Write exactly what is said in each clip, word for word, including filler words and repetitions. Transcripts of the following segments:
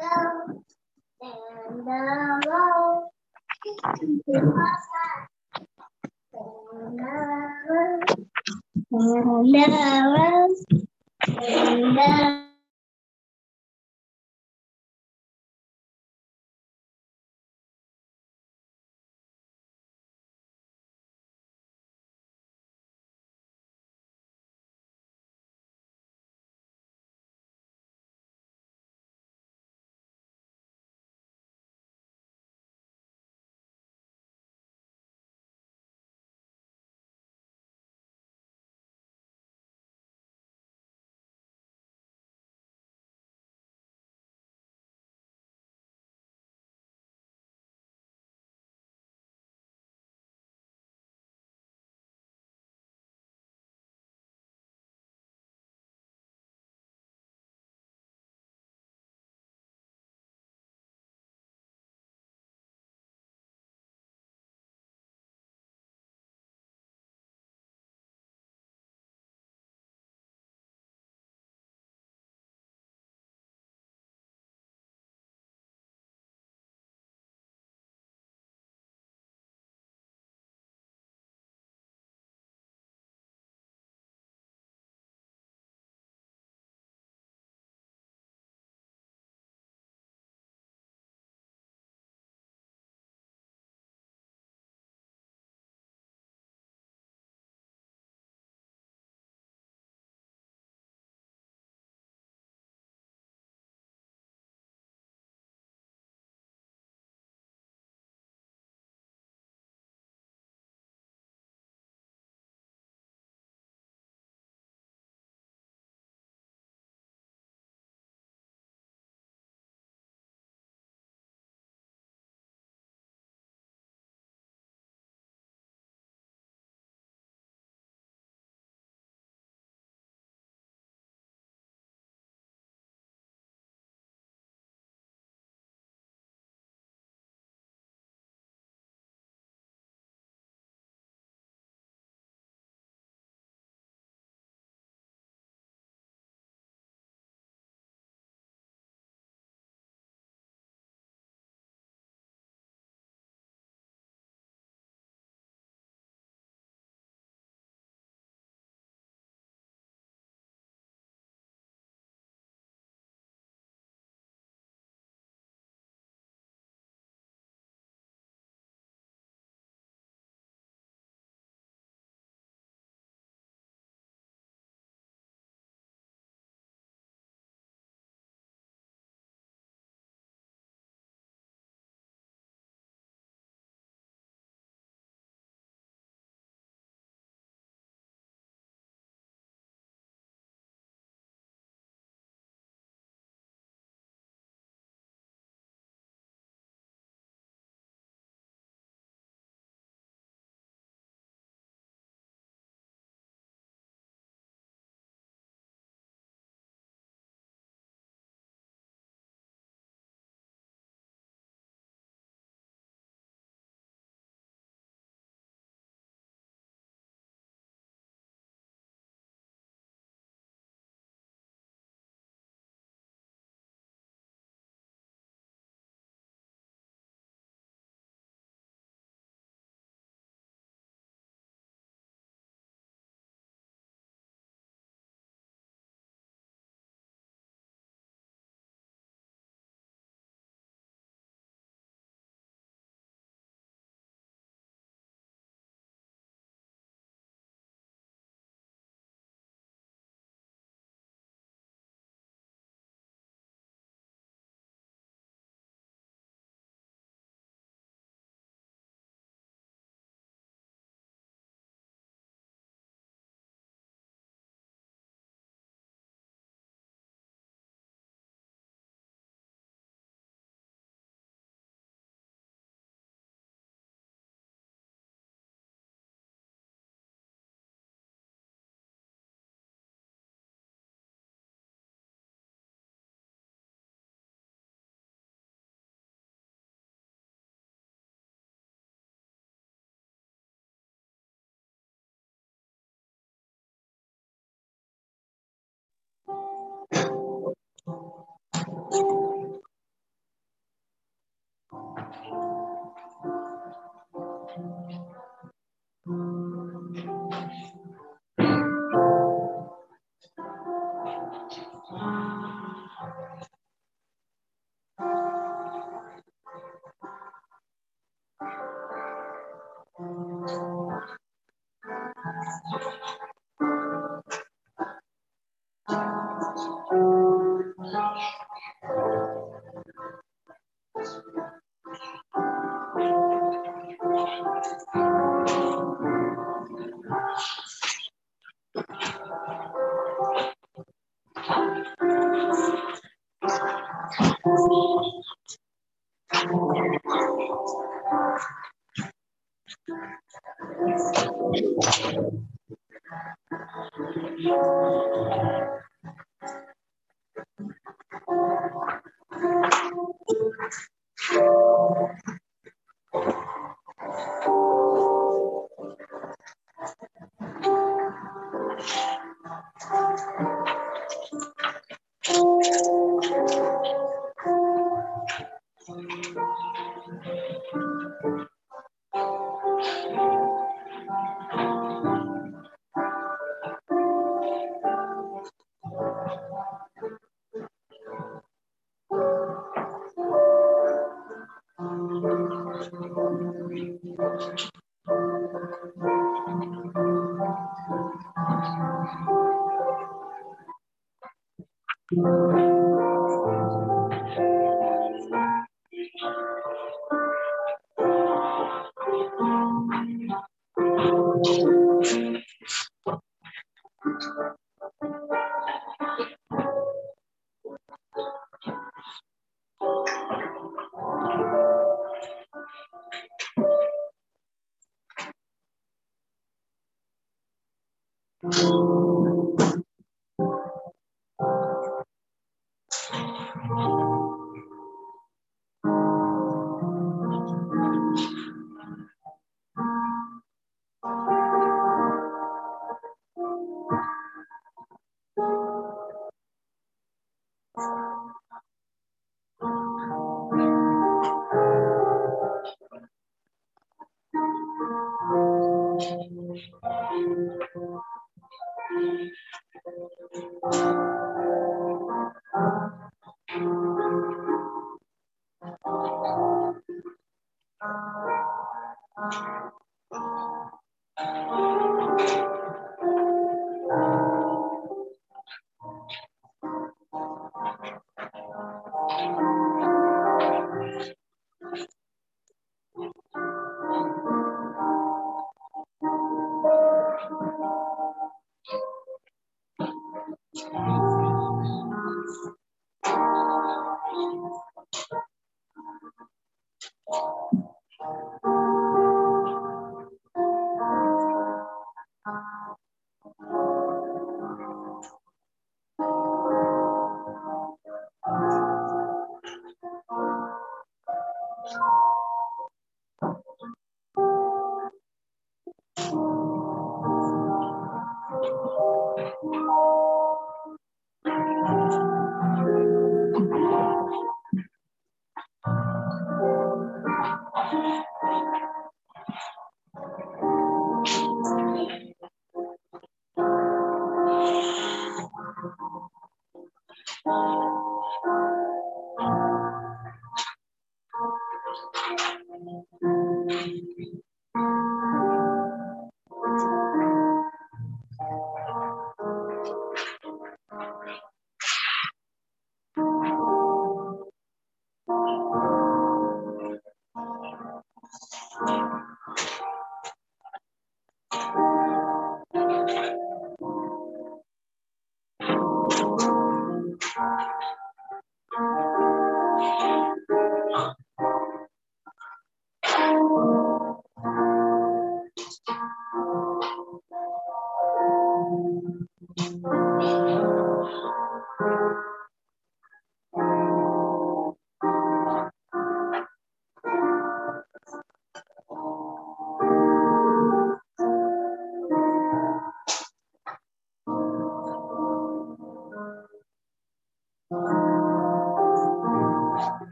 And the road and the rose and the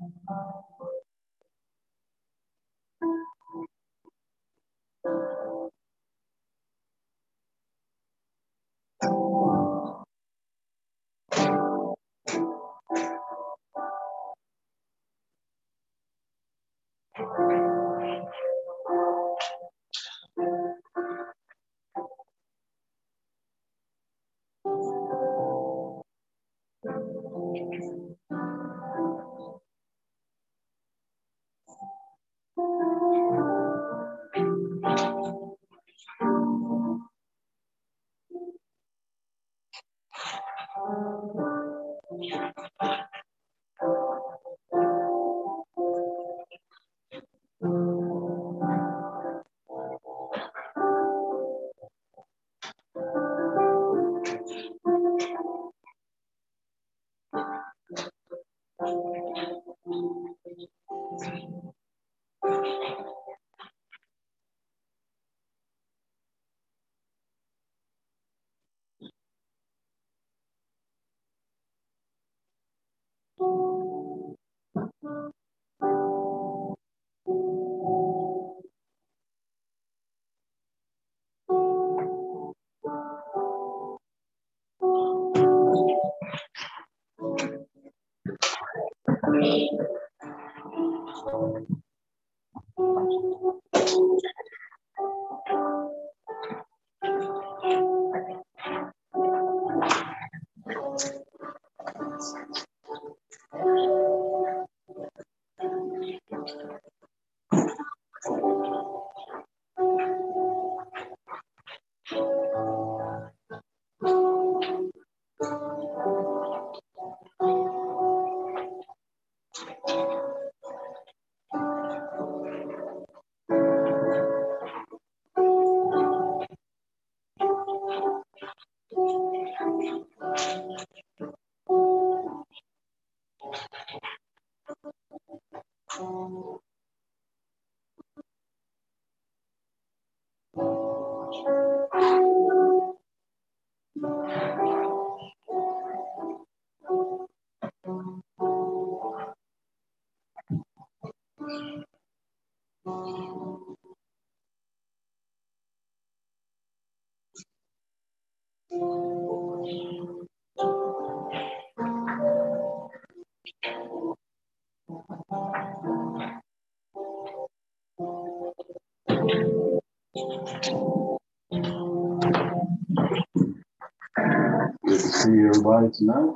Good to see everybody tonight.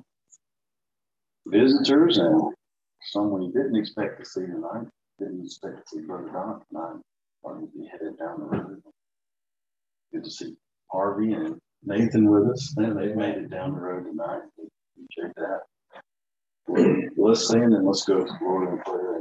Visitors and someone you didn't expect to see tonight. Didn't expect to see Brother Don tonight. Or he'd be headed down the road. Good to see Harvey and Nathan with us. Man, they made it down the road tonight. Appreciate that. Well, let's sing and let's go to the Lord in prayer.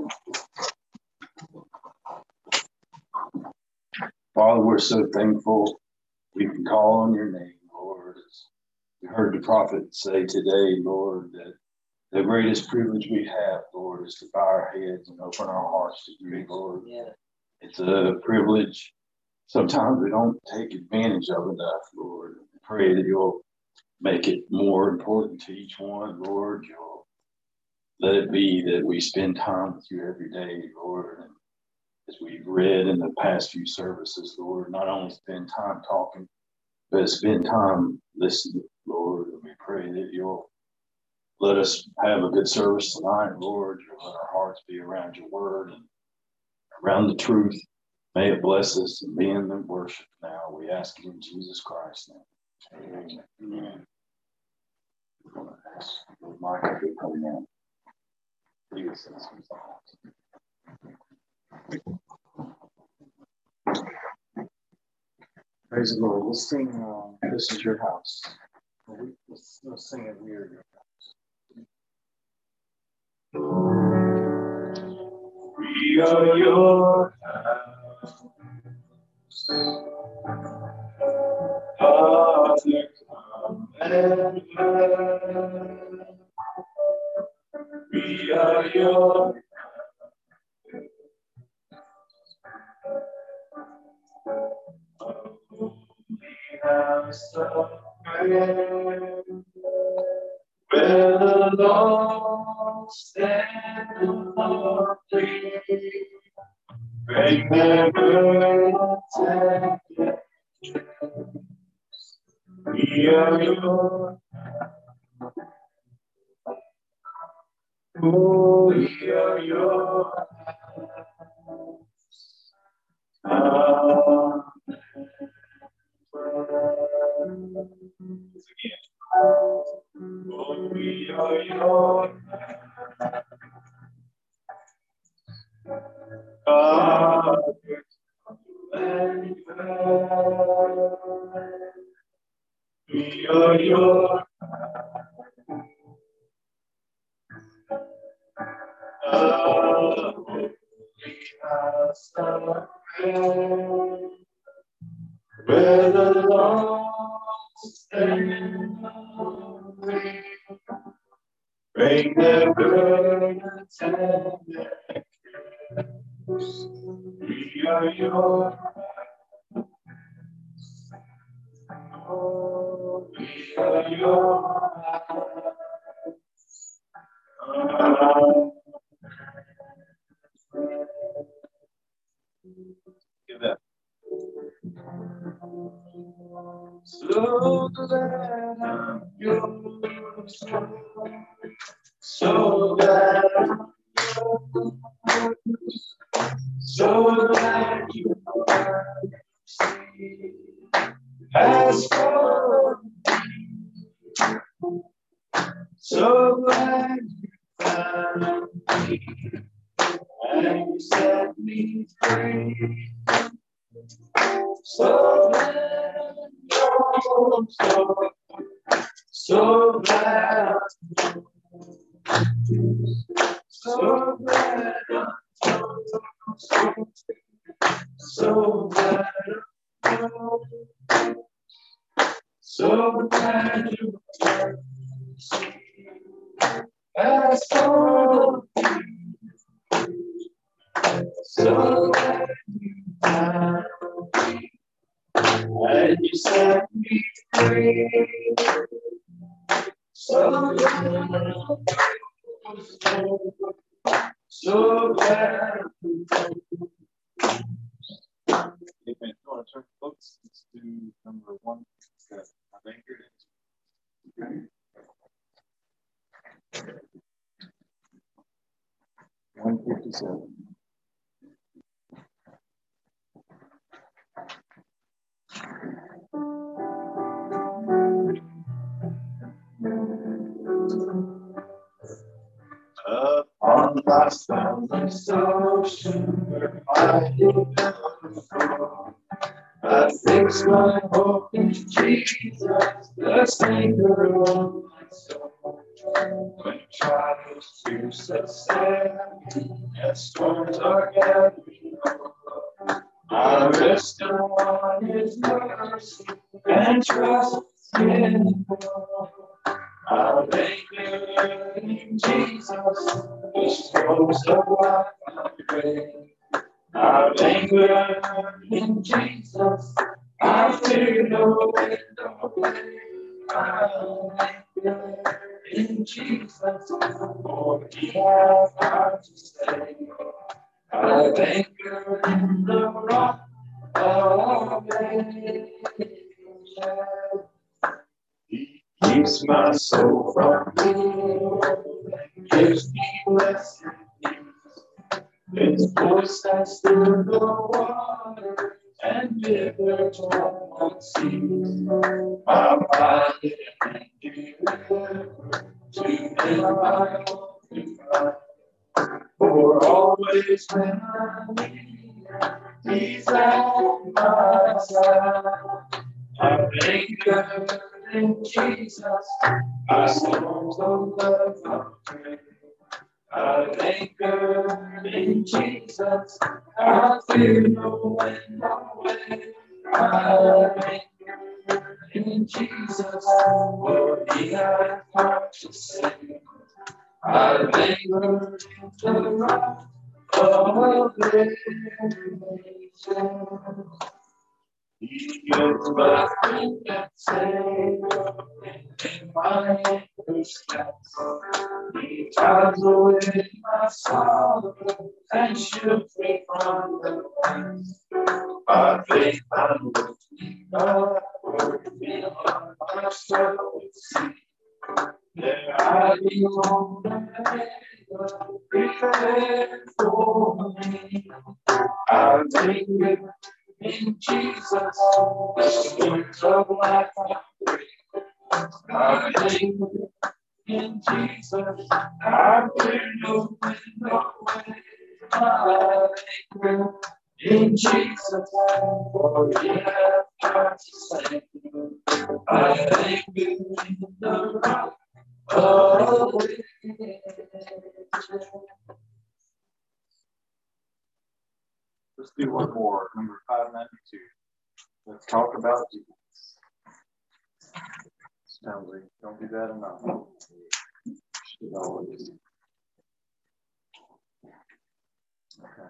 Father, we're so thankful we can call on your name, Lord. We heard the prophet say today, Lord, that the greatest privilege we have, Lord, is to bow our heads and open our hearts to you, Lord. Yeah. It's a privilege sometimes we don't take advantage of enough, Lord. I pray that you'll make it more important to each one, Lord. You'll let it be that we spend time with you every day, Lord. And as we've read in the past few services, Lord, not only spend time talking, but spend time listening, Lord. And we pray that you'll let us have a good service tonight, Lord. You'll let our hearts be around your word and around the truth. May it bless us and be in the worship now. We ask it in Jesus Christ's name. Amen. Amen. I'm going to ask Michael to come in. Please say some thoughts. Praise the Lord. Let's sing uh, This Is Your House. Let's, let's sing it, We Are Your House. We are your house. Father, come and dwell. We are your house of prayer, where the Lord lost and lonely, bring their burdens and we are yours. Oh, we are yours. Amen. Again. Oh, we are yours. God, we are yours. Oh, we have surrendered. Where the lost and lonely bring their burdens and their cares. We are yours. Oh, we are yours. Give that. So glad I'm yours. So glad I'm yours. So glad you are free. As for me, so glad you found me and you set me free. So glad I'm so, so glad I'm so glad I'm so, so glad I'm so glad you are as for me, so glad you found me and you set me free. So glad, so glad. Amen. If you want to turn the books, let's do number one. I'm anchored. one fifty-seven. Upon my boundless ocean, where I did not I fix my hope in Jesus, the Savior of my soul. When trials to sustain and storms are gathering on, I rest on His mercy and trust in Him. I'll anchor in Jesus, the storms of life I pray. I'll anchor in Jesus, I fear no wind or wave. I'll anchor in Jesus, for He has heart to stay. I'll anchor in the rock of ages. He keeps my soul from evil and gives me rest and peace. His voice has stirred the water and rivers won't cease. My body and delivered, to Him I open for always when I need, He's at my side. I'm anchored in Jesus, my storms of love are great. I'm anchored in Jesus, I fear no wind or wave. I'm anchored in Jesus, for He has heart to save. I'm anchored in the rock of ages. He is my friend and Savior, in my anchor's steps. He drives away my sorrow and shields me from the winds. By faith I'm looking upward, beyond my troubled sea. There I belong, prepared for me. I take it in Jesus, the words of life I pray. I take it in Jesus, I fear no wind, no way. I take it in Jesus, for He hath got to save. I take it in the rock of ages. Let's do one more, number five ninety-two. Let's talk about Jesus. Sounds like don't do that enough. Should always. Okay.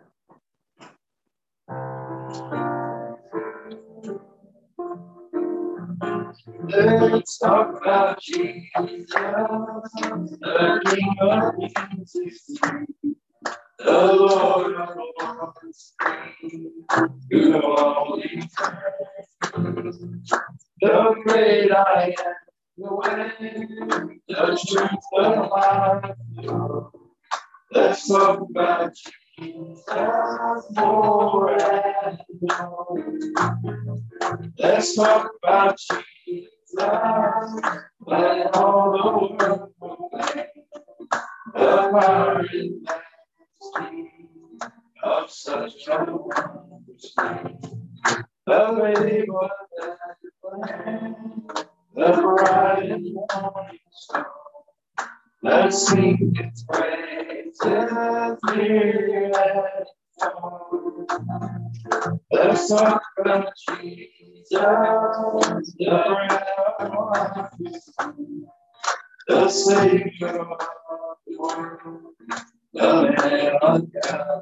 Let's talk about Jesus, the King of Kings, the Lord of Lords, who all eternity, the great I am, the way, the truth, the life. Let's talk about Jesus more and more. Let's talk about Jesus. Let all the world proclaim the power and majesty of such a wondrous name. The lady was at the land, the bright and morning star. Let's sing its praises near and far. Let's talk about Jesus, the bread of life, the Savior of the world, the Lamb of God,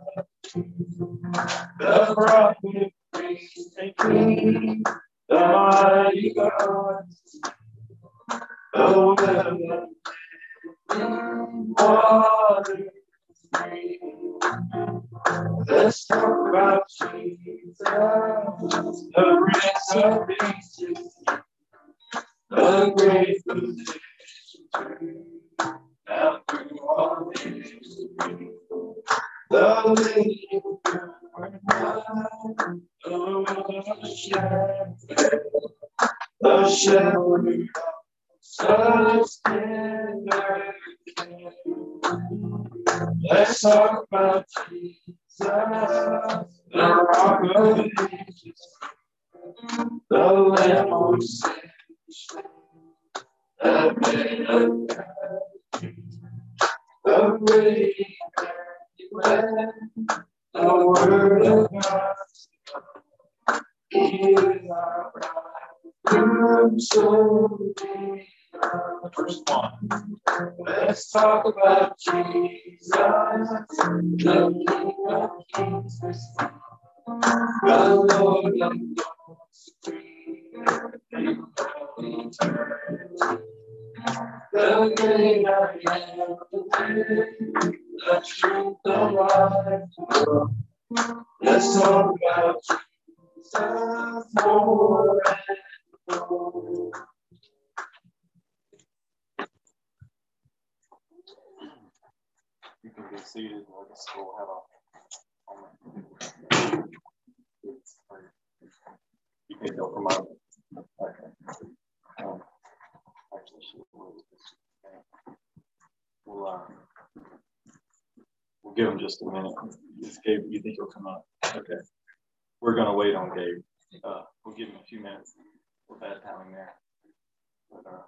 the prophet, priest, and king, the mighty God, the well in water free. Let's talk about Jesus, the Prince of Peace, the great physician, now through all history, the living word, the shepherd, the shepherd of such tender care. Let's talk about Jesus, the rock of ages, the Lamb of sin, the man of God, the great Emmanuel, the Word of God. He is our bridegroom, so be our first one. Let's talk about Jesus, the King of Kings, the Lord of Lords, supreme in eternity, the great I am, the way, the truth, the life. Let's talk about Jesus more and more. You can be seated. We'll just we'll have a. You can go from out. Okay. Um, actually, we'll uh, we'll give him just a minute. Is Gabe, you think he'll come up? Okay. We're gonna wait on Gabe. Uh, we'll give him a few minutes. We're bad timing there. But, uh,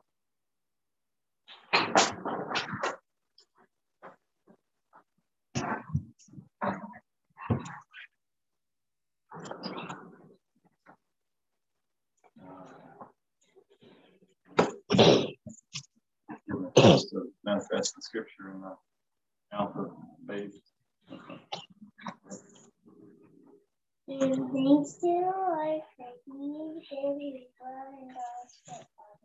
just to manifest the scripture in the alpha page. Give thanks to the Lord, for he is good and does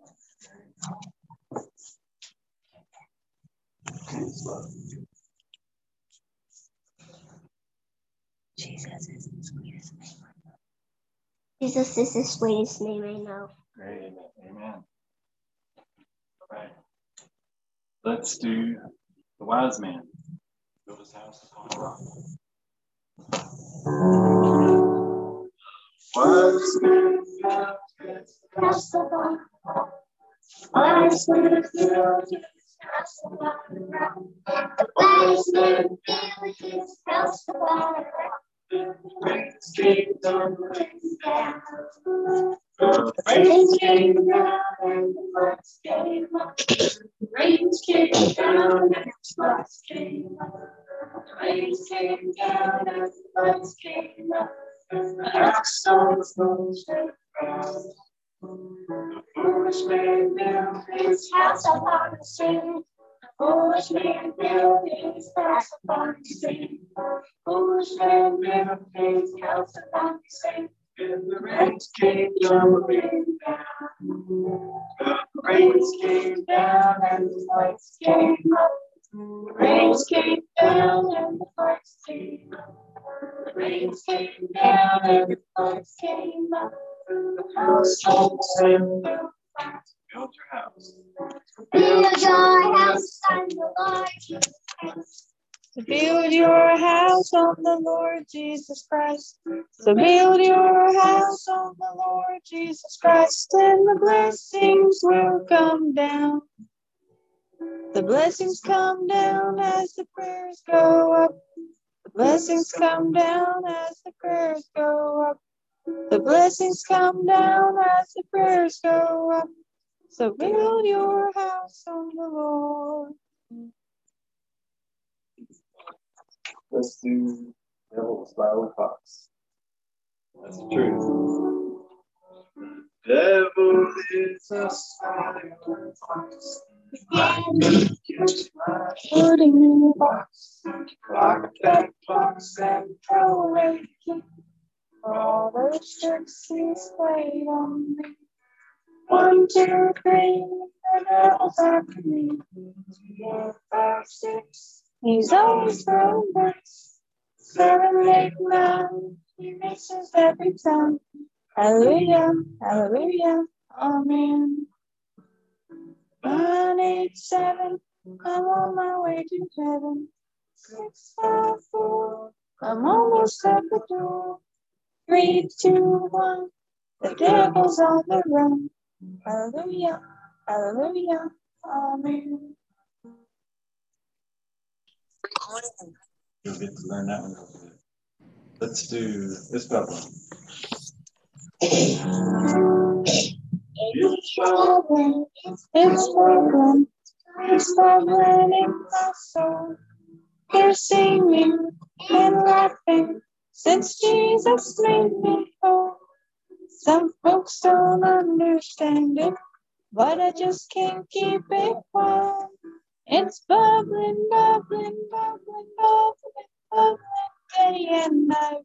Jesus is the sweetest name I know. Jesus is the sweetest name I know. Great. Amen. All right. Let's do the wise man. Build his house upon a rock. Wise man built his house upon a rock. Wise man built his house upon a rock. The wise man built his house upon a rock. The rains came down, rain down. The rains came down and the floods came up. The rains came down and the floods came up. The rains came down and the floods came up. The earth so flows and froze. The foolish man built his house upon the sea. The foolish man built his house upon the sea. The foolish man built his house upon the sea. And the rains came tumbling down. The rains came down and the floods came up. The rains came down and the floods came up. The rains came down and the floods came up. The households and the floods. Build your house. Build your house on the Lord Jesus Christ. To build your house on the Lord Jesus Christ. So build your house on the Lord Jesus Christ, and the blessings will come down. The blessings come down as the prayers go up. The blessings come down as the prayers go up. The blessings come down as the prayers go up. So build your house on the Lord. Let's do Devil's Battle Fox. That's the truth. The devil is a silent fox. Putting in the box. Lock that box and Throw away the key. For all those tricks he's played on me. One, two, three, the devil's after me. Four, five, six, he's always throwing bricks. Seven, eight, nine, he misses every time. Hallelujah, hallelujah, amen. Nine, eight, seven, I'm on my way to heaven. Six, five, four, I'm almost at the door. Three, two, one, the devil's on the run. Hallelujah, hallelujah, amen. You'll get to learn that one real good. Let's do this bubble. It's trouble. It's broken, it's bubbling in my soul. They're singing and laughing since Jesus made me whole. Some folks don't understand it, but I just can't keep it quiet. It's bubbling, bubbling, bubbling, bubbling, bubbling day and night.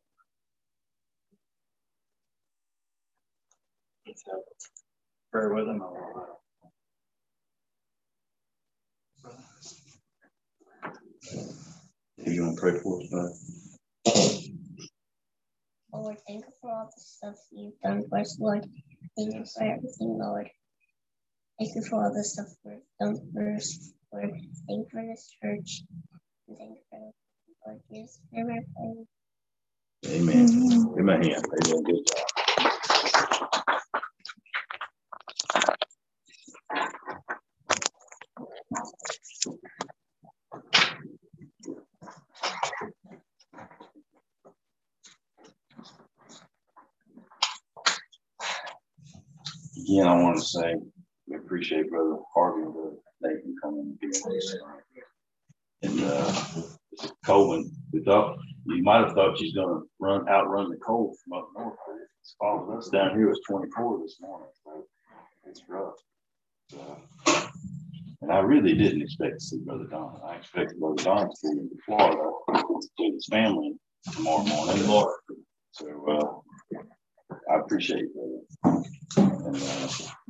Let's have prayer with him. If you want to pray for us, bud. Lord, thank you for all the stuff you've done for us, Lord. Thank you for everything, Lord. Thank you for all the stuff we've done for us, Lord. Thank you for this church. And thank you for everything, Lord. Jesus, hear my prayer. Amen. Give my hand. Amen. Good job. Again, I want to say we appreciate Brother Harvey and Brother Nathan coming and giving us tonight. And uh, Colvin, we thought you might have thought she's going to run outrun the cold from up north, but it's following us down here. It was twenty-four this morning, so it's rough. So, and I really didn't expect to see Brother Don. I expected Brother Don to be in Florida with his family tomorrow morning. Lord. So uh, I appreciate it. And, uh,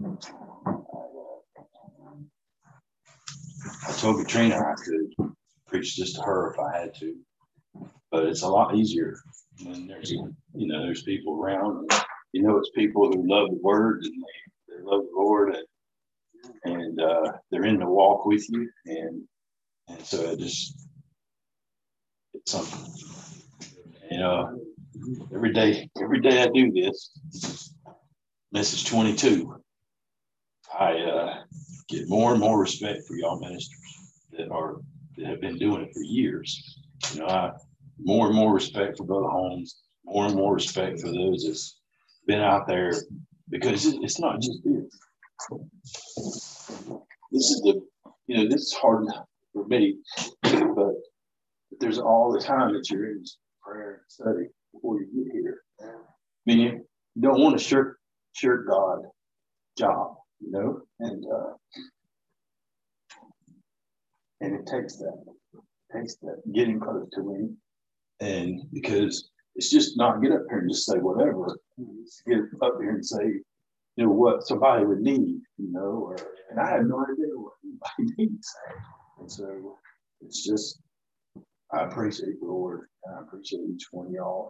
I told Katrina I could preach just to her if I had to, but it's a lot easier when there's, you know, there's people around. And, you know, it's people who love the word and they, they love the Lord, and, and uh, they're in the walk with you, and and so it just it's something. You know, every day, every day I do this. Message twenty-two. I uh, get more and more respect for y'all ministers that are that have been doing it for years. You know, I more and more respect for Brother Holmes, more and more respect for those that's been out there, because it, it's not just this. This is the, you know, this is hard for me, but there's all the time that you're in prayer and study before you get here. I mean, you don't want to shirk, shirk God job, you know, and uh, and it takes that, it takes that getting close to Him, and because it's just not get up here and just say whatever. It's get up here and say, you know, what somebody would need, you know, or and I have no idea what anybody needs, and so it's just I appreciate the Lord, and I appreciate each one of y'all.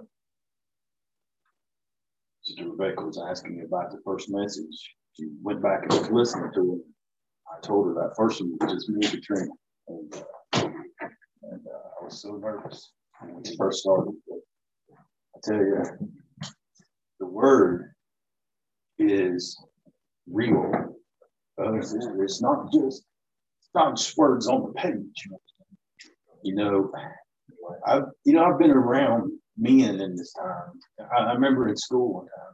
Sister Rebecca was asking me about the first message. She went back and was listening to it. I told her that first one was just me and Katrina. And, uh, and uh, I was so nervous when we first started. But I tell you, the word is real. Uh, it's, it's not just it's not just words on the page. You know, I've you know I've been around men in this time. I, I remember in school one time,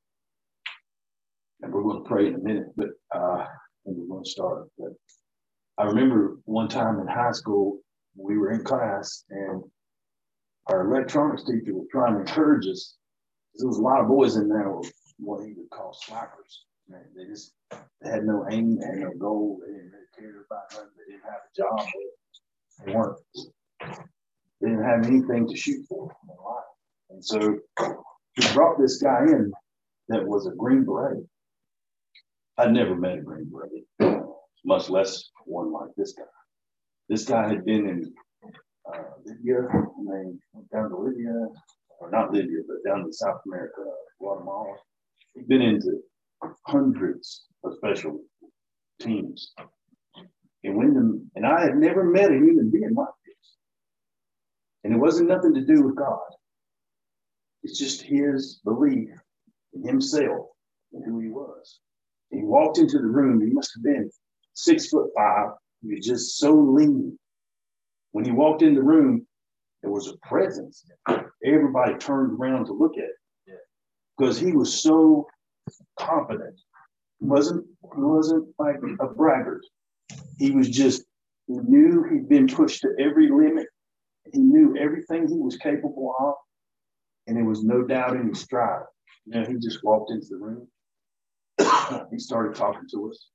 and we're going to pray in a minute, but uh, and we're going to start. But I remember one time in high school, we were in class, and our electronics teacher was trying to encourage us. There was a lot of boys in there with what he would call slackers. They just they had no aim, they had no goal, they didn't really care about nothing, they didn't have a job, they weren't, they didn't have anything to shoot for in life. And so he brought this guy in that was a Green Beret. I'd never met a Green Beret, much less one like this guy. This guy had been in uh, Libya, and then went down to Libya, or not Libya, but down to South America, Guatemala. He'd been into hundreds of special teams. And when the, and I had never met a human being like this. And it wasn't nothing to do with God. It's just his belief in himself and who he was. And he walked into the room, he must have been six foot five. He was just so lean. When he walked in the room, there was a presence. Everybody turned around to look at it because he was so confident. He wasn't, he wasn't like a braggart. He was just, he knew he'd been pushed to every limit. He knew everything he was capable of, and there was no doubt in his stride. You know, he just walked into the room. He started talking to us.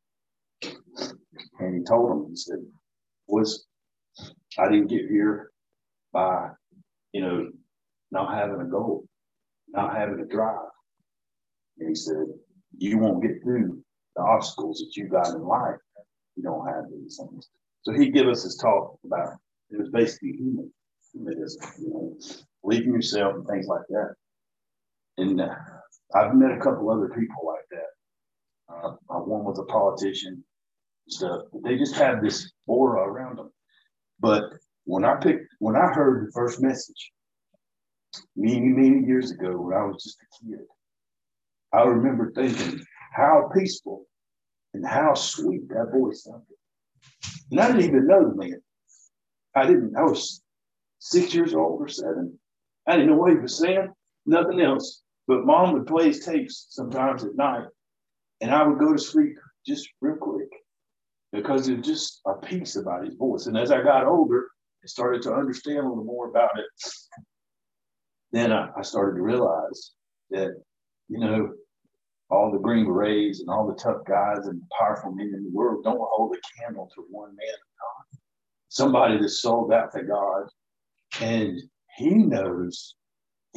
And he told them, he said, was I didn't get here by, you know, not having a goal, not having a drive. And he said, you won't get through the obstacles that you got in life. You don't have these things. So he gave us his talk about, it was basically human, humanism, you know, believe in yourself and things like that. And uh, I've met a couple other people like that. Uh, one was a politician and stuff. But they just have this aura around them. But when I picked, when I heard the first message, many, many years ago, when I was just a kid, I remember thinking how peaceful and how sweet that voice sounded. And I didn't even know the man. I didn't, I was six years old or seven. I didn't know what he was saying, nothing else. But Mom would play his tapes sometimes at night, and I would go to sleep just real quick because there was just a peace about his voice. And as I got older and started to understand a little more about it, then I, I started to realize that, you know, all the Green Berets and all the tough guys and powerful men in the world don't hold a candle to one man of God. Somebody that's sold out to God, and he knows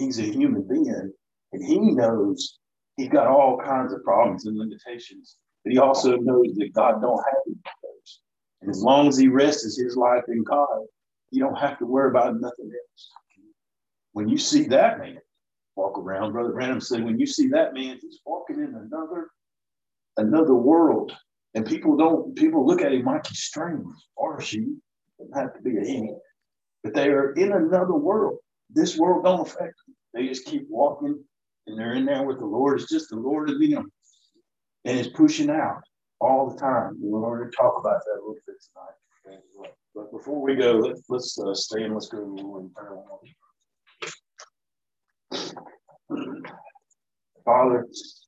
he's a human being, and he knows he's got all kinds of problems and limitations, but he also knows that God don't have any of those. And as long as he rests his life in God, you don't have to worry about nothing else. When you see that man walk around, Brother Branham said, when you see that man, he's walking in another, another world. And people don't, people look at him like he's strange, or she, doesn't have to be a he, but they are in another world. This world don't affect them. They just keep walking, and they're in there with the Lord. It's just the Lord of them. And it's pushing out all the time. We're going to talk about that a little bit tonight. But before we go, let's, let's uh, stay and let's go to the Lord in prayer. Father,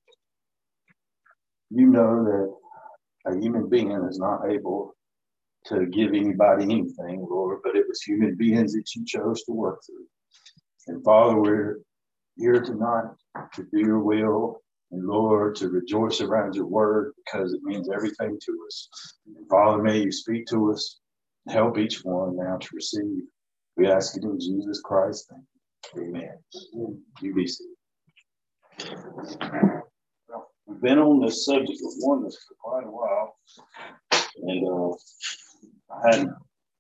you know that a human being is not able to give anybody anything, Lord, but it was human beings that you chose to work through. And Father, we're here tonight to do your will, and Lord, to rejoice around your word, because it means everything to us. And Father, may you speak to us, help each one now to receive. We ask it in Jesus Christ's name. Amen. You be seated. We've been on this subject of oneness for quite a while, and uh, I had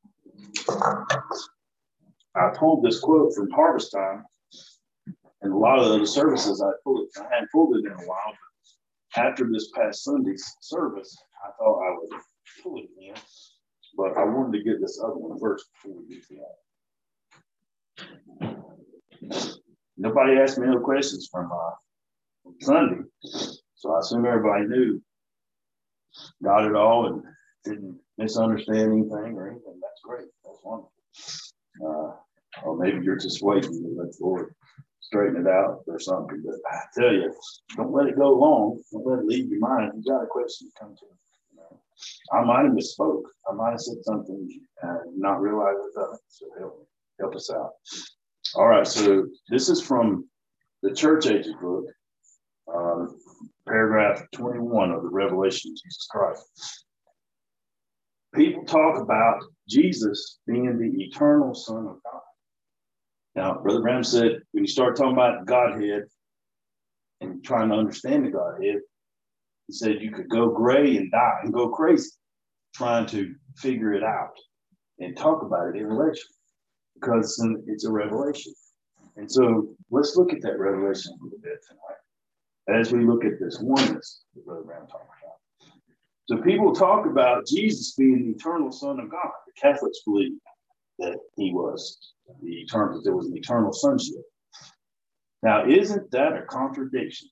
I pulled this quote from Harvest Time, and a lot of the services I pulled it. I hadn't pulled it in a while, but after this past Sunday's service, I thought I would pull it again. But I wanted to get this other one first before we get to that. Nobody asked me no questions from uh, Sunday, so I assume everybody knew, got it all, and didn't misunderstand anything or anything. That's great. That's wonderful. Uh, or maybe you're just waiting to let the Lord straighten it out or something. But I tell you, don't let it go long. Don't let it leave your mind. You got a question to come to. You know, I might have misspoke. I might have said something and not realize it. Done. So help, help us out. All right, so this is from the Church Ages book, uh, paragraph twenty-one of the Revelation of Jesus Christ. People talk about Jesus being the eternal Son of God. Now, Brother Branham said, when you start talking about Godhead and trying to understand the Godhead, he said you could go gray and die and go crazy trying to figure it out and talk about it in relation, because it's a revelation. And so let's look at that revelation a little bit tonight as we look at this oneness that Brother Branham talked about. So people talk about Jesus being the eternal Son of God. The Catholics believe that he was the eternal, that there was an eternal sonship. Now, isn't that a contradiction?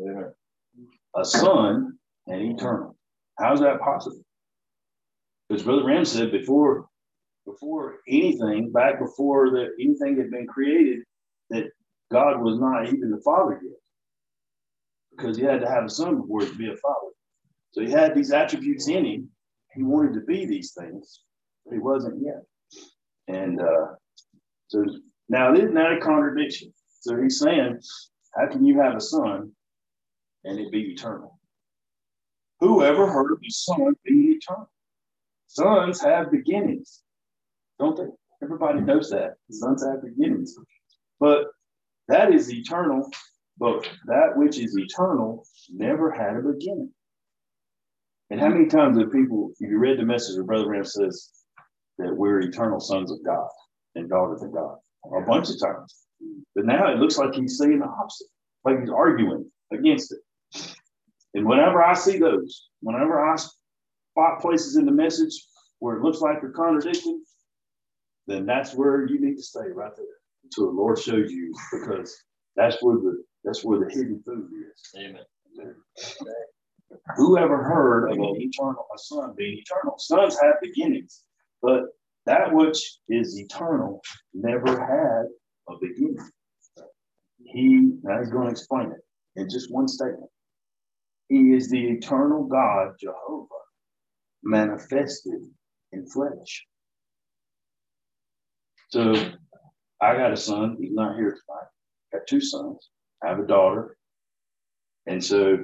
A son and eternal. How's that possible? Because Brother Ram said before, before anything, back before the, anything had been created, that God was not even the Father yet. Because he had to have a son before he could be a father. So he had these attributes in him. He wanted to be these things, but he wasn't yet. And uh, so now, isn't that a contradiction? So he's saying, how can you have a son and it be eternal? Who ever heard of a son being eternal? Sons have beginnings, don't they? Everybody knows that. Sons have beginnings. But that is eternal, but that which is eternal never had a beginning. And how many times have people, if you read the message where Brother Ram says that we're eternal sons of God and daughters of God? A bunch of times. But now it looks like he's saying the opposite, like he's arguing against it. And whenever I see those, whenever I spot places in the message where it looks like they're contradicting, then that's where you need to stay right there until the Lord shows you, because that's where the that's where the hidden food is. Amen. Who ever heard of an eternal, a son being eternal? Sons have beginnings, but that which is eternal never had a beginning. He, now he's going to explain it in just one statement. He is the eternal God, Jehovah, manifested in flesh. So I got a son. He's not here tonight. I got two sons. I have a daughter. And so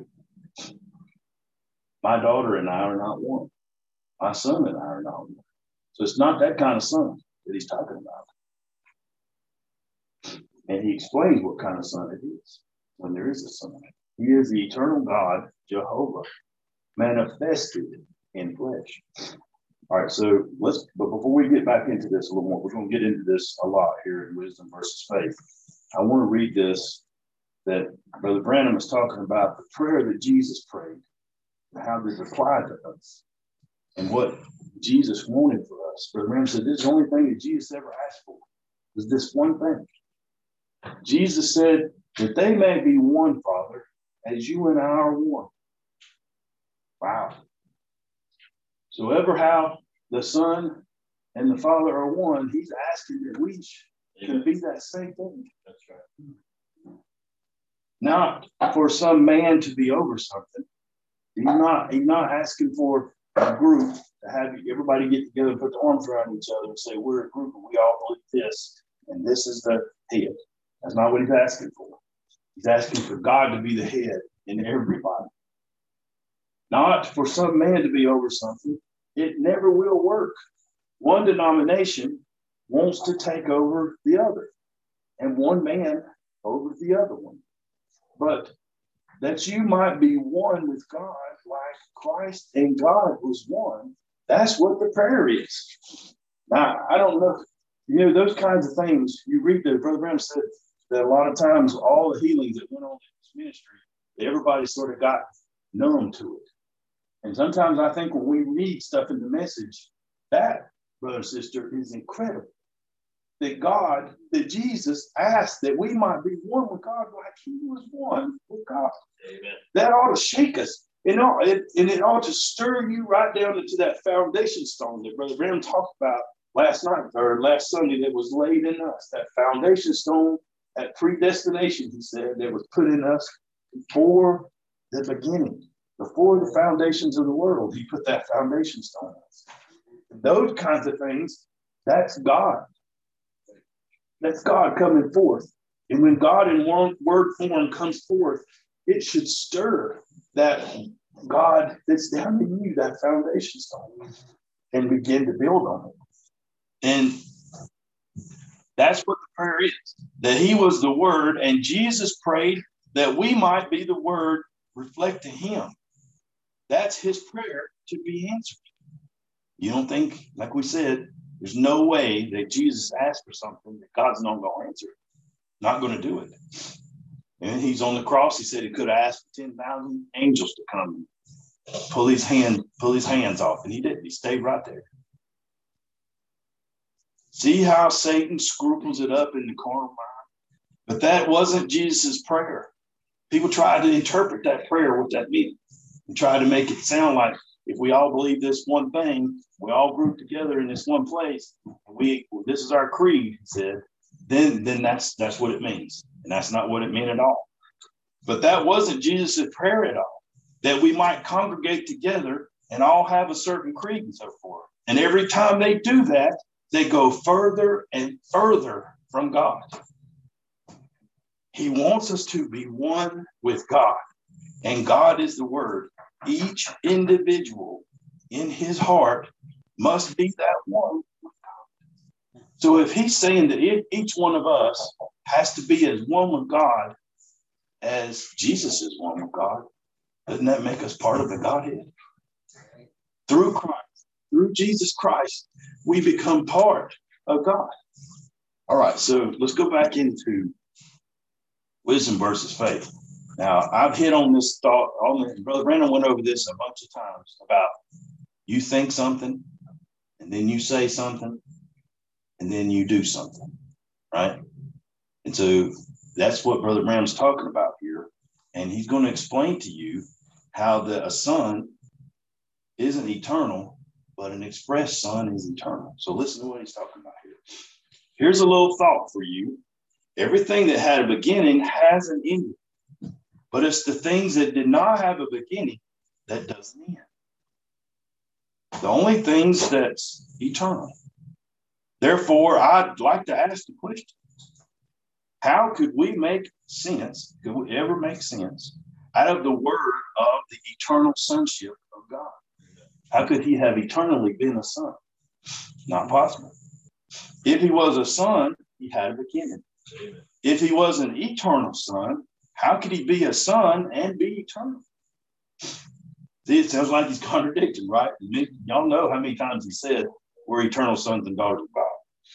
my daughter and I are not one. My son and I are not one. So it's not that kind of son that he's talking about. And he explains what kind of son it is when there is a son. He is the eternal God, Jehovah, manifested in flesh. All right, so let's, but before we get back into this a little more, we're going to get into this a lot here in Wisdom versus Faith. I want to read this that Brother Branham was talking about, the prayer that Jesus prayed, and how this applied to us, and what Jesus wanted for us. Brother Branham said this is the only thing that Jesus ever asked for, was this one thing. Jesus said that they may be one, Father, as you and I are one. Wow. So ever how the Son and the Father are one, he's asking that we can be that same thing. That's right. Not for some man to be over something. He's not, he's not asking for a group to have everybody get together and put the arms around each other and say, we're a group and we all believe this, and this is the head. That's not what he's asking for. He's asking for God to be the head in everybody. Not for some man to be over something. It never will work. One denomination wants to take over the other, and one man over the other one. But that you might be one with God, like Christ and God was one, that's what the prayer is. Now, I don't know, you know, those kinds of things, you read that Brother Branham said that a lot of times all the healings that went on in this ministry, everybody sort of got numb to it. And sometimes I think when we read stuff in the message, that, brother and sister, is incredible. That God, that Jesus asked that we might be one with God like he was one with God. Amen. That ought to shake us. And, ought, it, and it ought to stir you right down into that foundation stone that Brother Branham talked about last night or last Sunday that was laid in us. That foundation stone, that predestination, he said, that was put in us before the beginning. Before the foundations of the world, he put that foundation stone in us. Those kinds of things, that's God. That's God coming forth. And when God in one word form comes forth, it should stir that God that's down in you, that foundation stone, and begin to build on it. And that's what the prayer is, that he was the word, and Jesus prayed that we might be the word reflecting him. That's his prayer to be answered. You don't think, like we said, there's no way that Jesus asked for something that God's not going to answer it. Not going to do it. And he's on the cross. He said he could have asked for ten thousand angels to come and pull his hand, pull his hands off. And he didn't. He stayed right there. See how Satan scruples it up in the carnal mind? But that wasn't Jesus' prayer. People tried to interpret that prayer, what that meant, and try to make it sound like if we all believe this one thing, we all group together in this one place, we this is our creed, he said, then, then that's that's what it means. And that's not what it meant at all. But that wasn't Jesus' prayer at all, that we might congregate together and all have a certain creed and so forth. And every time they do that, they go further and further from God. He wants us to be one with God, and God is the word. Each individual in his heart must be that one with God. So if he's saying that it, each one of us has to be as one with God as Jesus is one with God, doesn't that make us part of the Godhead? Through Christ, through Jesus Christ, we become part of God. All right, so let's go back into wisdom versus faith. Now, I've hit on this thought, on this, Brother Brandon went over this a bunch of times about you think something, and then you say something, and then you do something, right? And so that's what Brother Branham's talking about here. And he's going to explain to you how the, a son isn't eternal, but an express son is eternal. So listen to what he's talking about here. Here's a little thought for you. Everything that had a beginning has an ending. But it's the things that did not have a beginning that doesn't end. The only things that's eternal. Therefore, I'd like to ask the question, how could we make sense, could we ever make sense out of the word of the eternal sonship of God? How could he have eternally been a son? Not possible. If he was a son, he had a beginning. If he was an eternal son, how could he be a son and be eternal? See, it sounds like he's contradicting, right? Y'all know how many times he said we're eternal sons and daughters of God.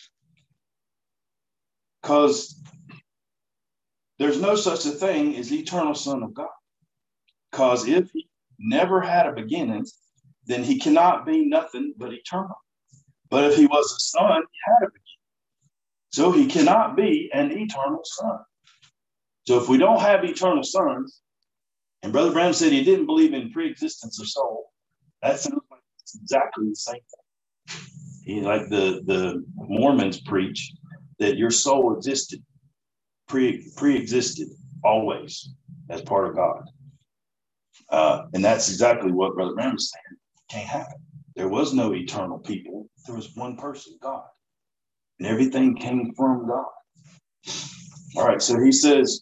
Because there's no such a thing as eternal son of God. Because if he never had a beginning, then he cannot be nothing but eternal. But if he was a son, he had a beginning. So he cannot be an eternal son. So if we don't have eternal sons, and Brother Branham said he didn't believe in pre-existence of soul, that sounds like it's exactly the same thing. He, like the, the Mormons preach that your soul existed, pre, pre-existed always as part of God. Uh, and that's exactly what Brother Branham is saying. Can't happen. There was no eternal people. There was one person, God. And everything came from God. All right, so he says,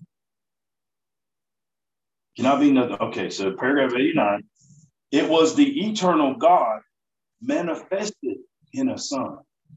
cannot be nothing. Okay, so paragraph eighty-nine, it was the eternal God manifested in a son.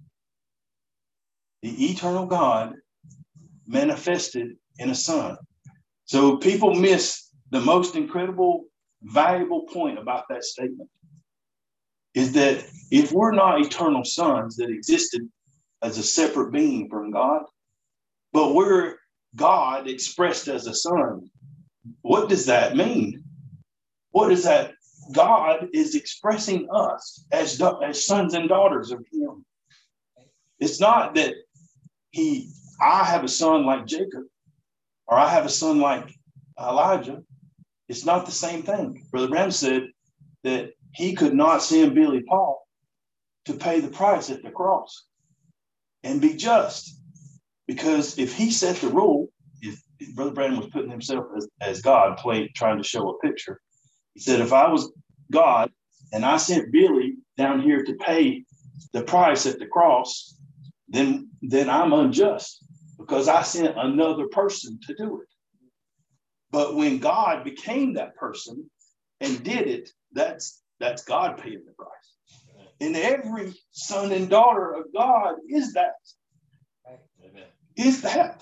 The eternal God manifested in a son. So people miss the most incredible, valuable point about that statement is that if we're not eternal sons that existed as a separate being from God, but we're God expressed as a son, what does that mean? What is that? God is expressing us as, as sons and daughters of him. It's not that he, I have a son like Jacob, or I have a son like Elijah. It's not the same thing. Brother Branham said that he could not send Billy Paul to pay the price at the cross and be just. Because if he set the rule, if, if Brother Branham was putting himself as, as God, playing, trying to show a picture, he said, if I was God and I sent Billy down here to pay the price at the cross, then, then I'm unjust because I sent another person to do it. But when God became that person and did it, that's that's God paying the price. And every son and daughter of God is that. Amen. Is that.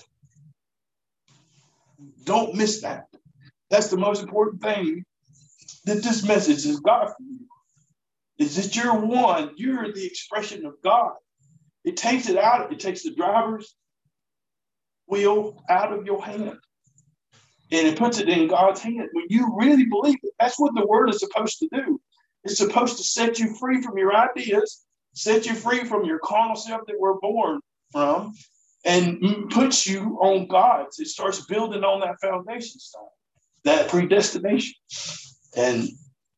Don't miss that. That's the most important thing that this message is God for you. Is that you're one, you're the expression of God. It takes it out, it takes the driver's wheel out of your hand. And it puts it in God's hand. When you really believe it, that's what the word is supposed to do. It's supposed to set you free from your ideas, set you free from your carnal self that we're born from, and puts you on God's. It starts building on that foundation stone, that predestination. And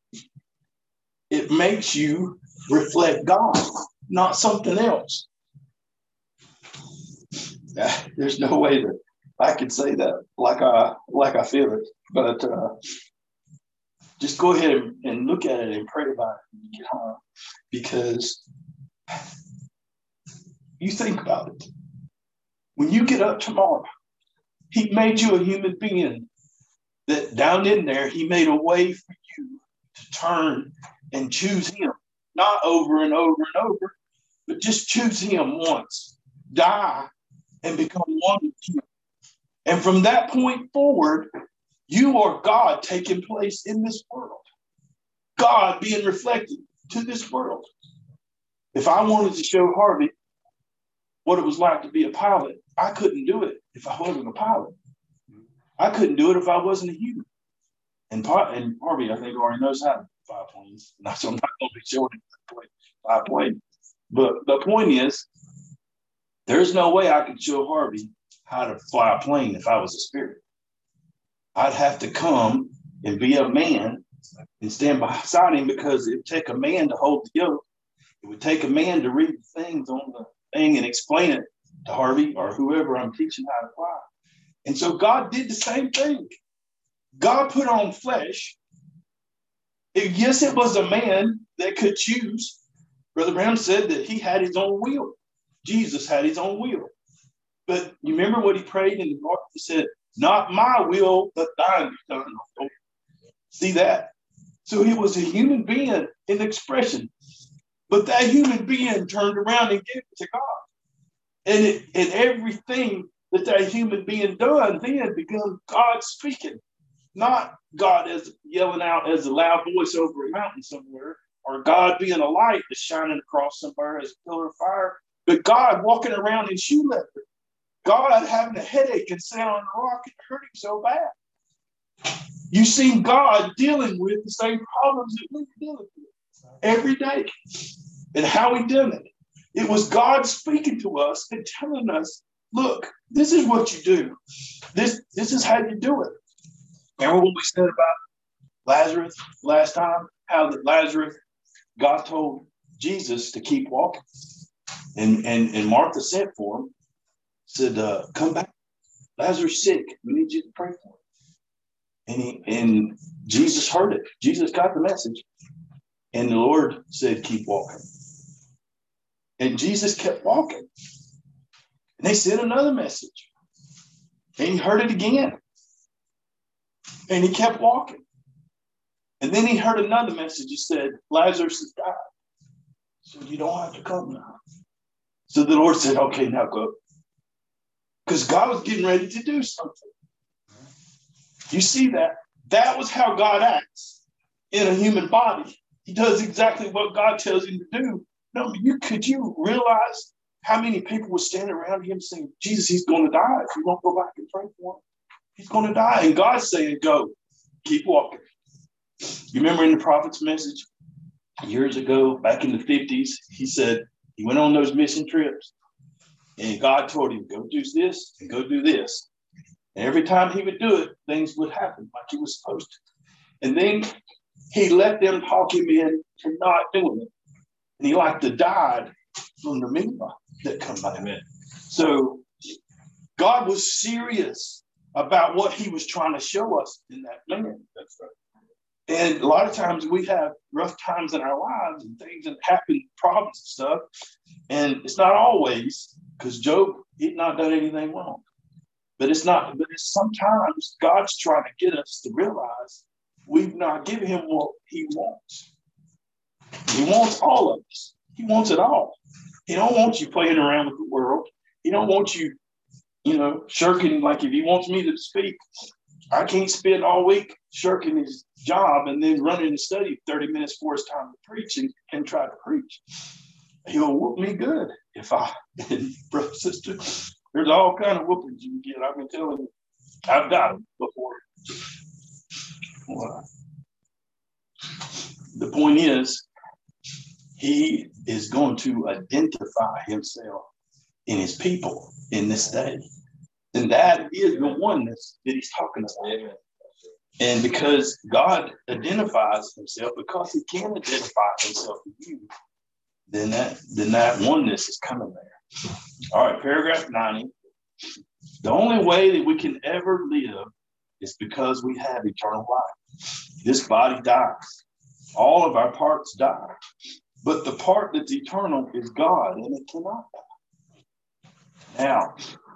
it makes you reflect God, not something else. There's no way that I could say that like I like I feel it, but uh, just go ahead and, and look at it and pray about it when you get home, because you think about it. When you get up tomorrow, he made you a human being that down in there, he made a way for you to turn and choose him, not over and over and over, but just choose him once, die and become one with him. And from that point forward, you are God taking place in this world. God being reflected to this world. If I wanted to show Harvey what it was like to be a pilot, I couldn't do it if I wasn't a pilot. I couldn't do it if I wasn't a human. And, and Harvey, I think, already knows how to fly planes. So I'm not going to be showing him how to fly planes. But the point is, there's no way I could show Harvey how to fly a plane if I was a spirit. I'd have to come and be a man and stand beside him, because it would take a man to hold the yoke. It would take a man to read the things on the thing and explain it to Harvey or whoever I'm teaching how to fly. And so God did the same thing. God put on flesh. It, yes, it was a man that could choose. Brother Branham said that he had his own will. Jesus had his own will. But you remember what he prayed in the garden? He said, not my will, but thine be done. See that? So he was a human being in expression. But that human being turned around and gave it to God. And, it, and everything that that human being done then becomes God speaking, not God as yelling out as a loud voice over a mountain somewhere, or God being a light that's shining across somewhere as a pillar of fire, but God walking around in shoe leather, God having a headache and sitting on a rock and hurting so bad. You see God dealing with the same problems that we're dealing with every day. And how he done it. It was God speaking to us and telling us, look, this is what you do. This, this is how you do it. Remember what we said about Lazarus last time? How that Lazarus, God told Jesus to keep walking. And, and, and Martha sent for him, said, uh, come back. Lazarus sick. We need you to pray for him. And, he, and Jesus heard it. Jesus got the message. And the Lord said, keep walking. And Jesus kept walking. And they sent another message. And he heard it again. And he kept walking. And then he heard another message. He said, Lazarus has died. So you don't have to come now. So the Lord said, okay, now go. Because God was getting ready to do something. You see that? That was how God acts in a human body. He does exactly what God tells him to do. No, you could you realize how many people were standing around him saying, Jesus, he's going to die. If you won't go back and pray for him, he's going to die. And God's saying, go, keep walking. You remember in the prophet's message years ago, back in the fifties, he said he went on those mission trips and God told him, go do this and go do this. And every time he would do it, things would happen like he was supposed to. And then he let them talk him in to not doing it. And he like to died from the mitzvah that come by him. So God was serious about what he was trying to show us in that man. That's right. And a lot of times we have rough times in our lives and things that happen, problems and stuff. And it's not always, because Job, he'd not done anything wrong. But it's not, but it's sometimes God's trying to get us to realize we've not given him what he wants. He wants all of us. He wants it all. He don't want you playing around with the world. He don't want you, you know, shirking. Like if he wants me to speak, I can't spend all week shirking his job and then running to study thirty minutes before it's time to preach and, and try to preach. He'll whoop me good if I, and brother, sister, there's all kind of whoopings you can get. I've been telling you, I've got them before. Well, the point is, he is going to identify himself in his people in this day. And that is the oneness that he's talking about. And because God identifies himself, because he can identify himself with you, then that, then that oneness is coming there. All right, paragraph ninety. The only way that we can ever live is because we have eternal life. This body dies. All of our parts die. But the part that's eternal is God, and it cannot die. Now,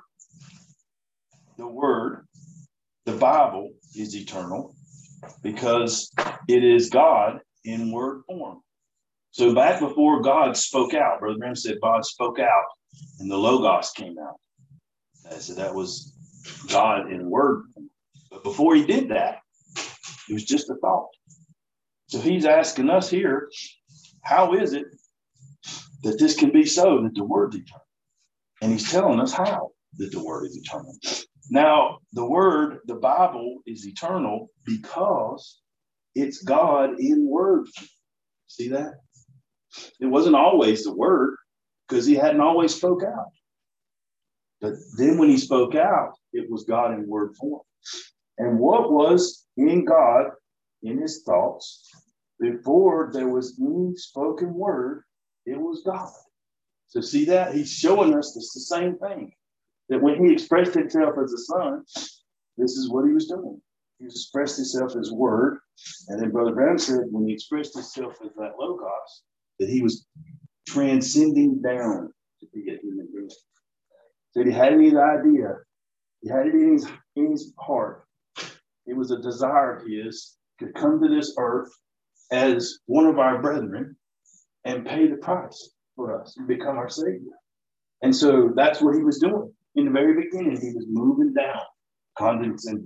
the Word, the Bible, is eternal because it is God in word form. So back before God spoke out, Brother Graham said God spoke out, and the Logos came out. So that was God in word form. But before he did that, it was just a thought. So he's asking us here, how is it that this can be so, that the word is eternal? And he's telling us how that the word is eternal. Now, the word, the Bible, is eternal because it's God in word. See that? It wasn't always the word because he hadn't always spoke out. But then when he spoke out, it was God in word form. And what was in God, in his thoughts, before there was any spoken word, it was God. So see that? He's showing us it's the same thing. That when he expressed himself as a son, this is what he was doing. He expressed himself as word. And then Brother Brown said when he expressed himself as that Logos, that he was transcending down to be a human being. So he had any idea. He had it in his, in his heart. It was a desire of his to come to this earth as one of our brethren and pay the price for us and become our Savior. And so that's what he was doing. In the very beginning, he was moving down, condescending.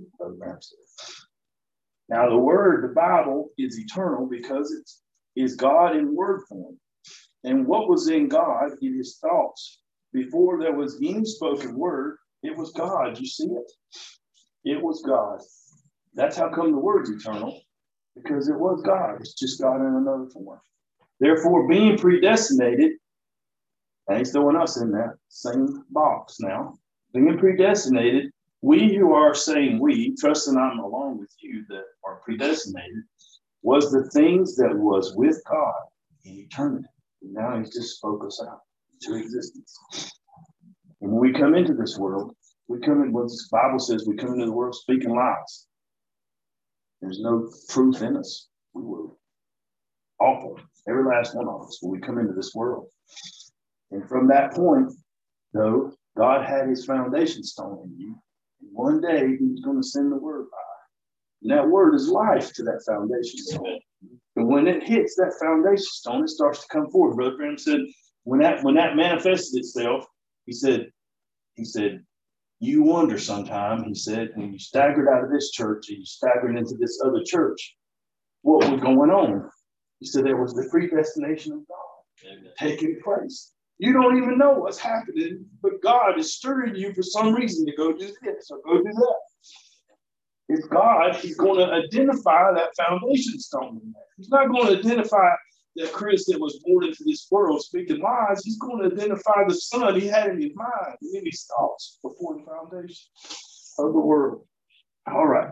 Now, the word, the Bible, is eternal because it is God in word form. And what was in God in his thoughts? Before there was any spoken word, it was God. You see it? It was God. That's how come the word's eternal, because it was God. It's just God in another form. Therefore, being predestinated, and he's throwing us in that same box now. Being predestinated, we who are saying we, trusting I'm along with you that are predestinated, was the things that was with God in eternity. And now he's just spoke us out into existence. And when we come into this world, we come in, what the Bible says, we come into the world speaking lies. There's no truth in us. We were awful, every last one of us, when we come into this world. And from that point, though, God had his foundation stone in you. And one day he was going to send the word by. And that word is life to that foundation stone. And when it hits that foundation stone, it starts to come forward. Brother Graham said, when that when that manifested itself, he said, he said, you wonder sometime, he said, when you staggered out of this church and you staggered into this other church, what was going on? He said there was the predestination of God Amen. Taking place. You don't even know what's happening, but God is stirring you for some reason to go do this or go do that. It's God. He's going to identify that foundation stone in there. He's not going to identify that Chris that was born into this world speaking lies. He's going to identify the son he had in his mind and in his thoughts before the foundation of the world. All right.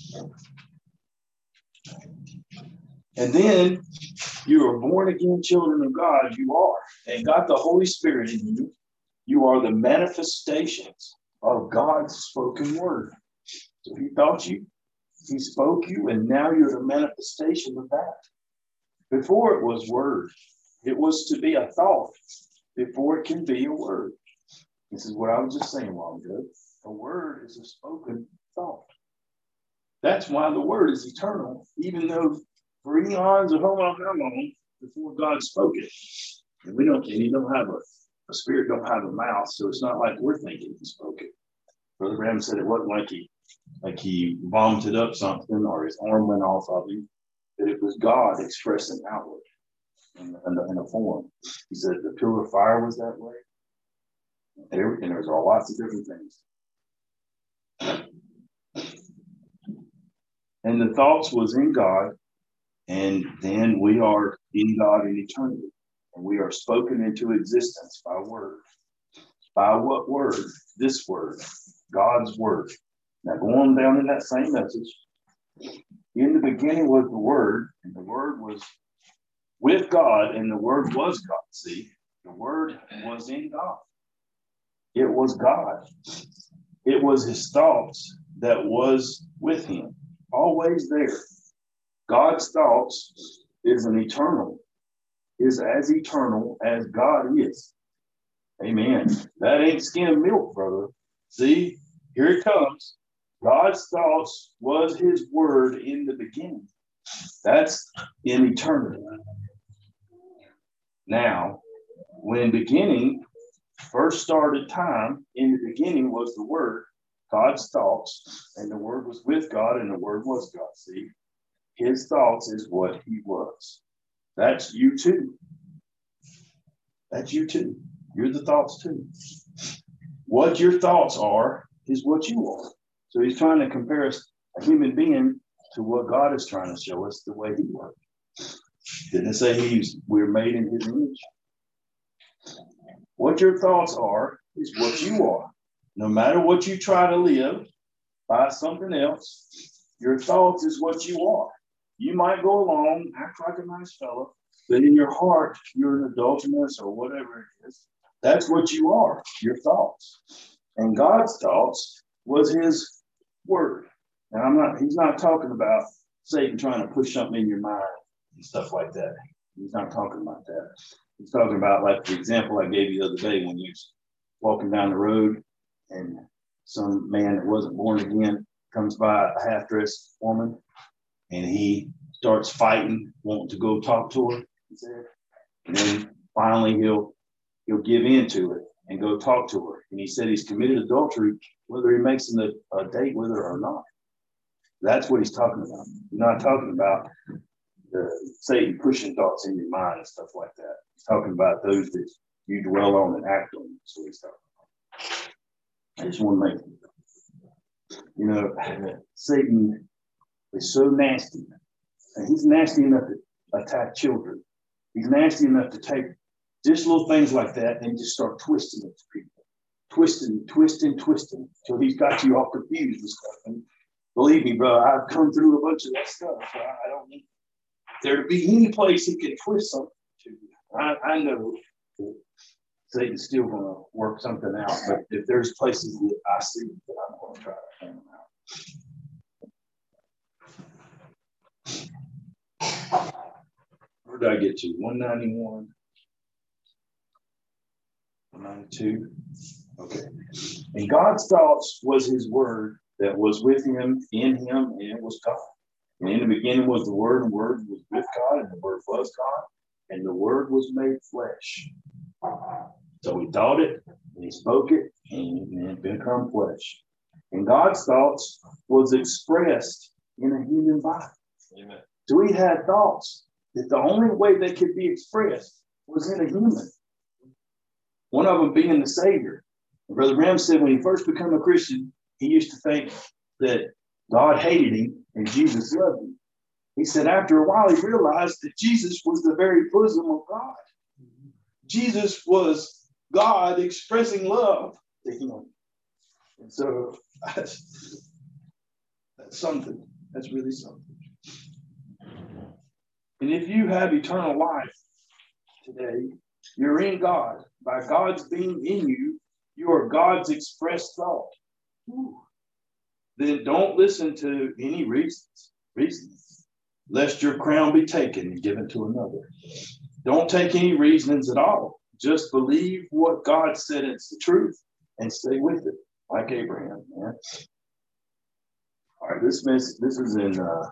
And then you are born again children of God. You are. And got the Holy Spirit in you. You are the manifestations of God's spoken word. So he thought you, he spoke you, and now you're the manifestation of that. Before it was word, it was to be a thought before it can be a word. This is what I was just saying a while ago. A word is a spoken thought. That's why the word is eternal, even though for eons of how long, how long before God spoke it. And we don't, and he don't have a, a spirit, don't have a mouth, so it's not like we're thinking he spoke it. Brother Graham said it wasn't like he like he vomited up something or his arm went off of him, that it was God expressing outward in, in, in a form. He said the pillar of fire was that way. And, every, and there's all lots of different things. And the thoughts was in God, and then we are in God in eternity. And we are spoken into existence by word. By what word? This word, God's word. Now, go on down in that same message. In the beginning was the Word, and the Word was with God, and the Word was God. See, the Word was in God. It was God. It was his thoughts that was with him, always there. God's thoughts is an eternal, is as eternal as God is. Amen. That ain't skim milk, brother. See, here it comes. God's thoughts was his word in the beginning. That's in eternity. Now, when beginning first started time, in the beginning was the word, God's thoughts, and the word was with God, and the word was God. See, his thoughts is what he was. That's you too. That's you too. You're the thoughts too. What your thoughts are is what you are. So he's trying to compare us, a human being, to what God is trying to show us the way he worked. Didn't it say he's we're made in his image? What your thoughts are is what you are. No matter what you try to live by something else, your thoughts is what you are. You might go along, act like a nice fellow, but in your heart, you're an adulteress or whatever it is. That's what you are, your thoughts. And God's thoughts was his word. And I'm not, he's not talking about Satan trying to push something in your mind and stuff like that. He's not talking about that. He's talking about, like the example I gave you the other day, when you was walking down the road and some man that wasn't born again comes by a half-dressed woman and he starts fighting, wanting to go talk to her. He said, and then finally he'll he'll give in to it. and go talk to her. And he said he's committed adultery, whether he makes a, a date with her or not. That's what he's talking about. He's not talking about the Satan pushing thoughts in your mind and stuff like that. He's talking about those that you dwell on and act on. That's what he's talking about. I just want to make, you know, Satan is so nasty. And he's nasty enough to attack children. He's nasty enough to take just little things like that and just start twisting it to people. Twisting, twisting, twisting, until he's got you all confused and stuff. And believe me, bro, I've come through a bunch of that stuff. So I, I don't need there to be any place he can twist something to. I, I know Satan's still going to work something out, but if there's places that I see that I'm going to try to hand them out. Where did I get to? one ninety-one. one ninety-two. Okay. And God's thoughts was his word that was with him, in him, and it was God. And in the beginning was the Word, and the Word was with God, and the Word was God, and the Word was made flesh. So he thought it, and he spoke it, and it became flesh. And God's thoughts was expressed in a human body. Amen. So he had thoughts that the only way they could be expressed was in a human. One of them being the Savior. And Brother Ram said when he first became a Christian, he used to think that God hated him and Jesus loved him. He said after a while he realized that Jesus was the very bosom of God. Jesus was God expressing love to him. And so that's, that's something. That's really something. And if you have eternal life today, you're in God. By God's being in you, you are God's expressed thought. Ooh. Then don't listen to any reasons, reasons, lest your crown be taken and given to another. Don't take any reasonings at all. Just believe what God said it's the truth and stay with it, like Abraham, man. All right, this miss, this is in uh,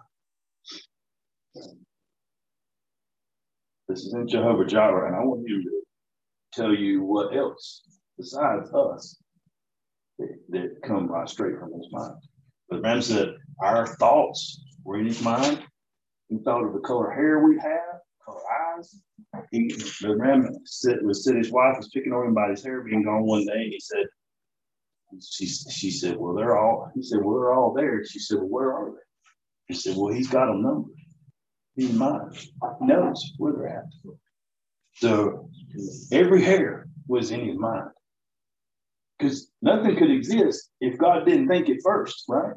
this is in Jehovah Jireh, and I want you to tell you what else besides us that, that come right straight from his mind. But Ram said our thoughts were in his mind. He thought of the color hair we have, color eyes. He, the Ram said, was said his wife was picking on him about his hair being gone one day, and he said, she, she said, well, they're all, he said, well, they're all there. She said, well, where are they? He said, well, he's got them numbered. He's mine. He knows where they're at. So every hair was in his mind. Because nothing could exist if God didn't think it first, right?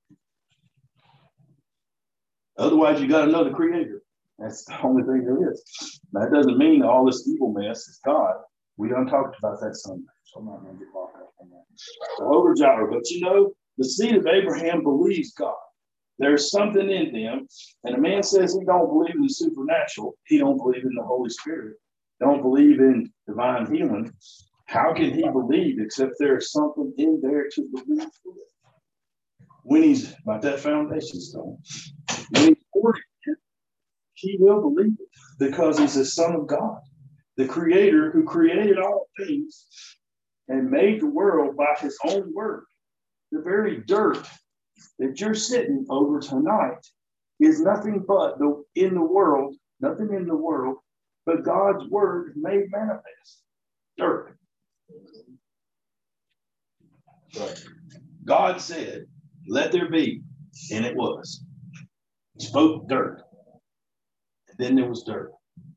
Otherwise, you got another creator. That's the only thing there is. That doesn't mean all this evil mess is God. We done talked about that Sunday, so I'm not going to get locked up on that. So over Jireh, but you know, the seed of Abraham believes God. There's something in them, and a man says he don't believe in the supernatural. He don't believe in the Holy Spirit. Don't believe in divine healing. How can he believe except there's something in there to believe with? When he's about that foundation stone, when he's born again, he will believe it because he's the Son of God, the Creator who created all things and made the world by his own word. The very dirt that you're sitting over tonight is nothing but the in the world, nothing in the world, but God's word made manifest. Dirt. Right. God said, let there be, and it was. He spoke dirt. And then there was dirt.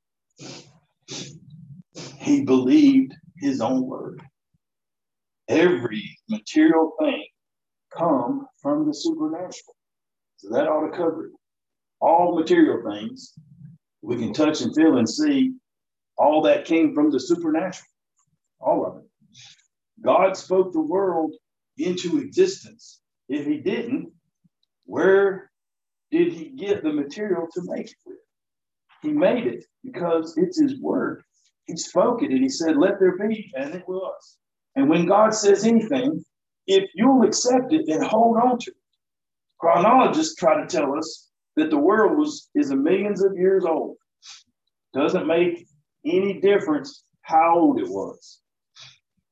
He believed his own word. Every material thing come from the supernatural. So that ought to cover it. All material things we can touch and feel and see, all that came from the supernatural. All of it. God spoke the world into existence. If he didn't, where did he get the material to make it with? He made it because it's his word. He spoke it and he said, let there be, and it was. And when God says anything, if you'll accept it and hold on to it, chronologists try to tell us that the world was is a millions of years old. Doesn't make any difference how old it was.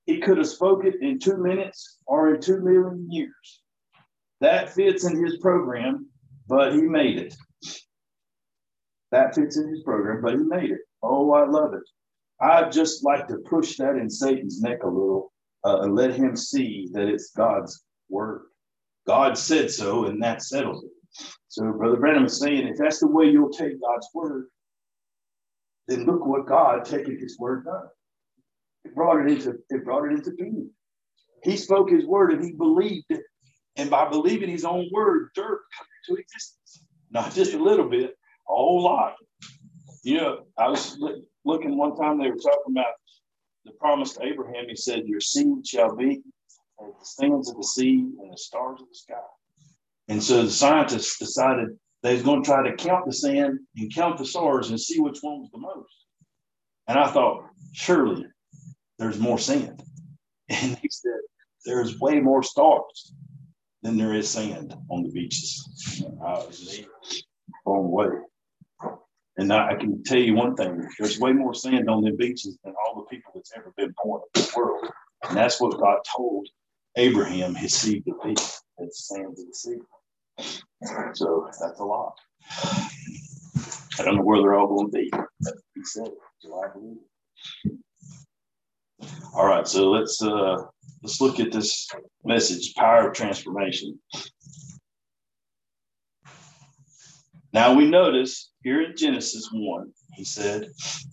He could have spoken it in two minutes or in two million years. That fits in his program, but he made it. That fits in his program, but he made it. Oh, I love it. I'd just like to push that in Satan's neck a little uh, and let him see that it's God's word. God said so, and that settles it. So Brother Branham is saying, if that's the way you'll take God's word, then look what God taking his word done. It brought it into it brought it into being. He spoke his word and he believed it. And by believing his own word, dirt came into existence. Not just a little bit, a whole lot. You know, I was looking one time, they were talking about the promise to Abraham. He said, your seed shall be as the sands of the sea and the stars of the sky. And so the scientists decided they was going to try to count the sand and count the stars and see which one was the most. And I thought, surely there's more sand. And he said, there's way more stars than there is sand on the beaches. I was blown away. And I can tell you one thing, there's way more sand on the beaches than all the people that's ever been born in the world. And that's what God told Abraham, his seed to be, it's the sands of the sea. So that's a lot. I don't know where they're all going to be, but he said it, so I believe it. All right, so let's uh, let's look at this message, power of transformation. Now we notice here in Genesis one, he said,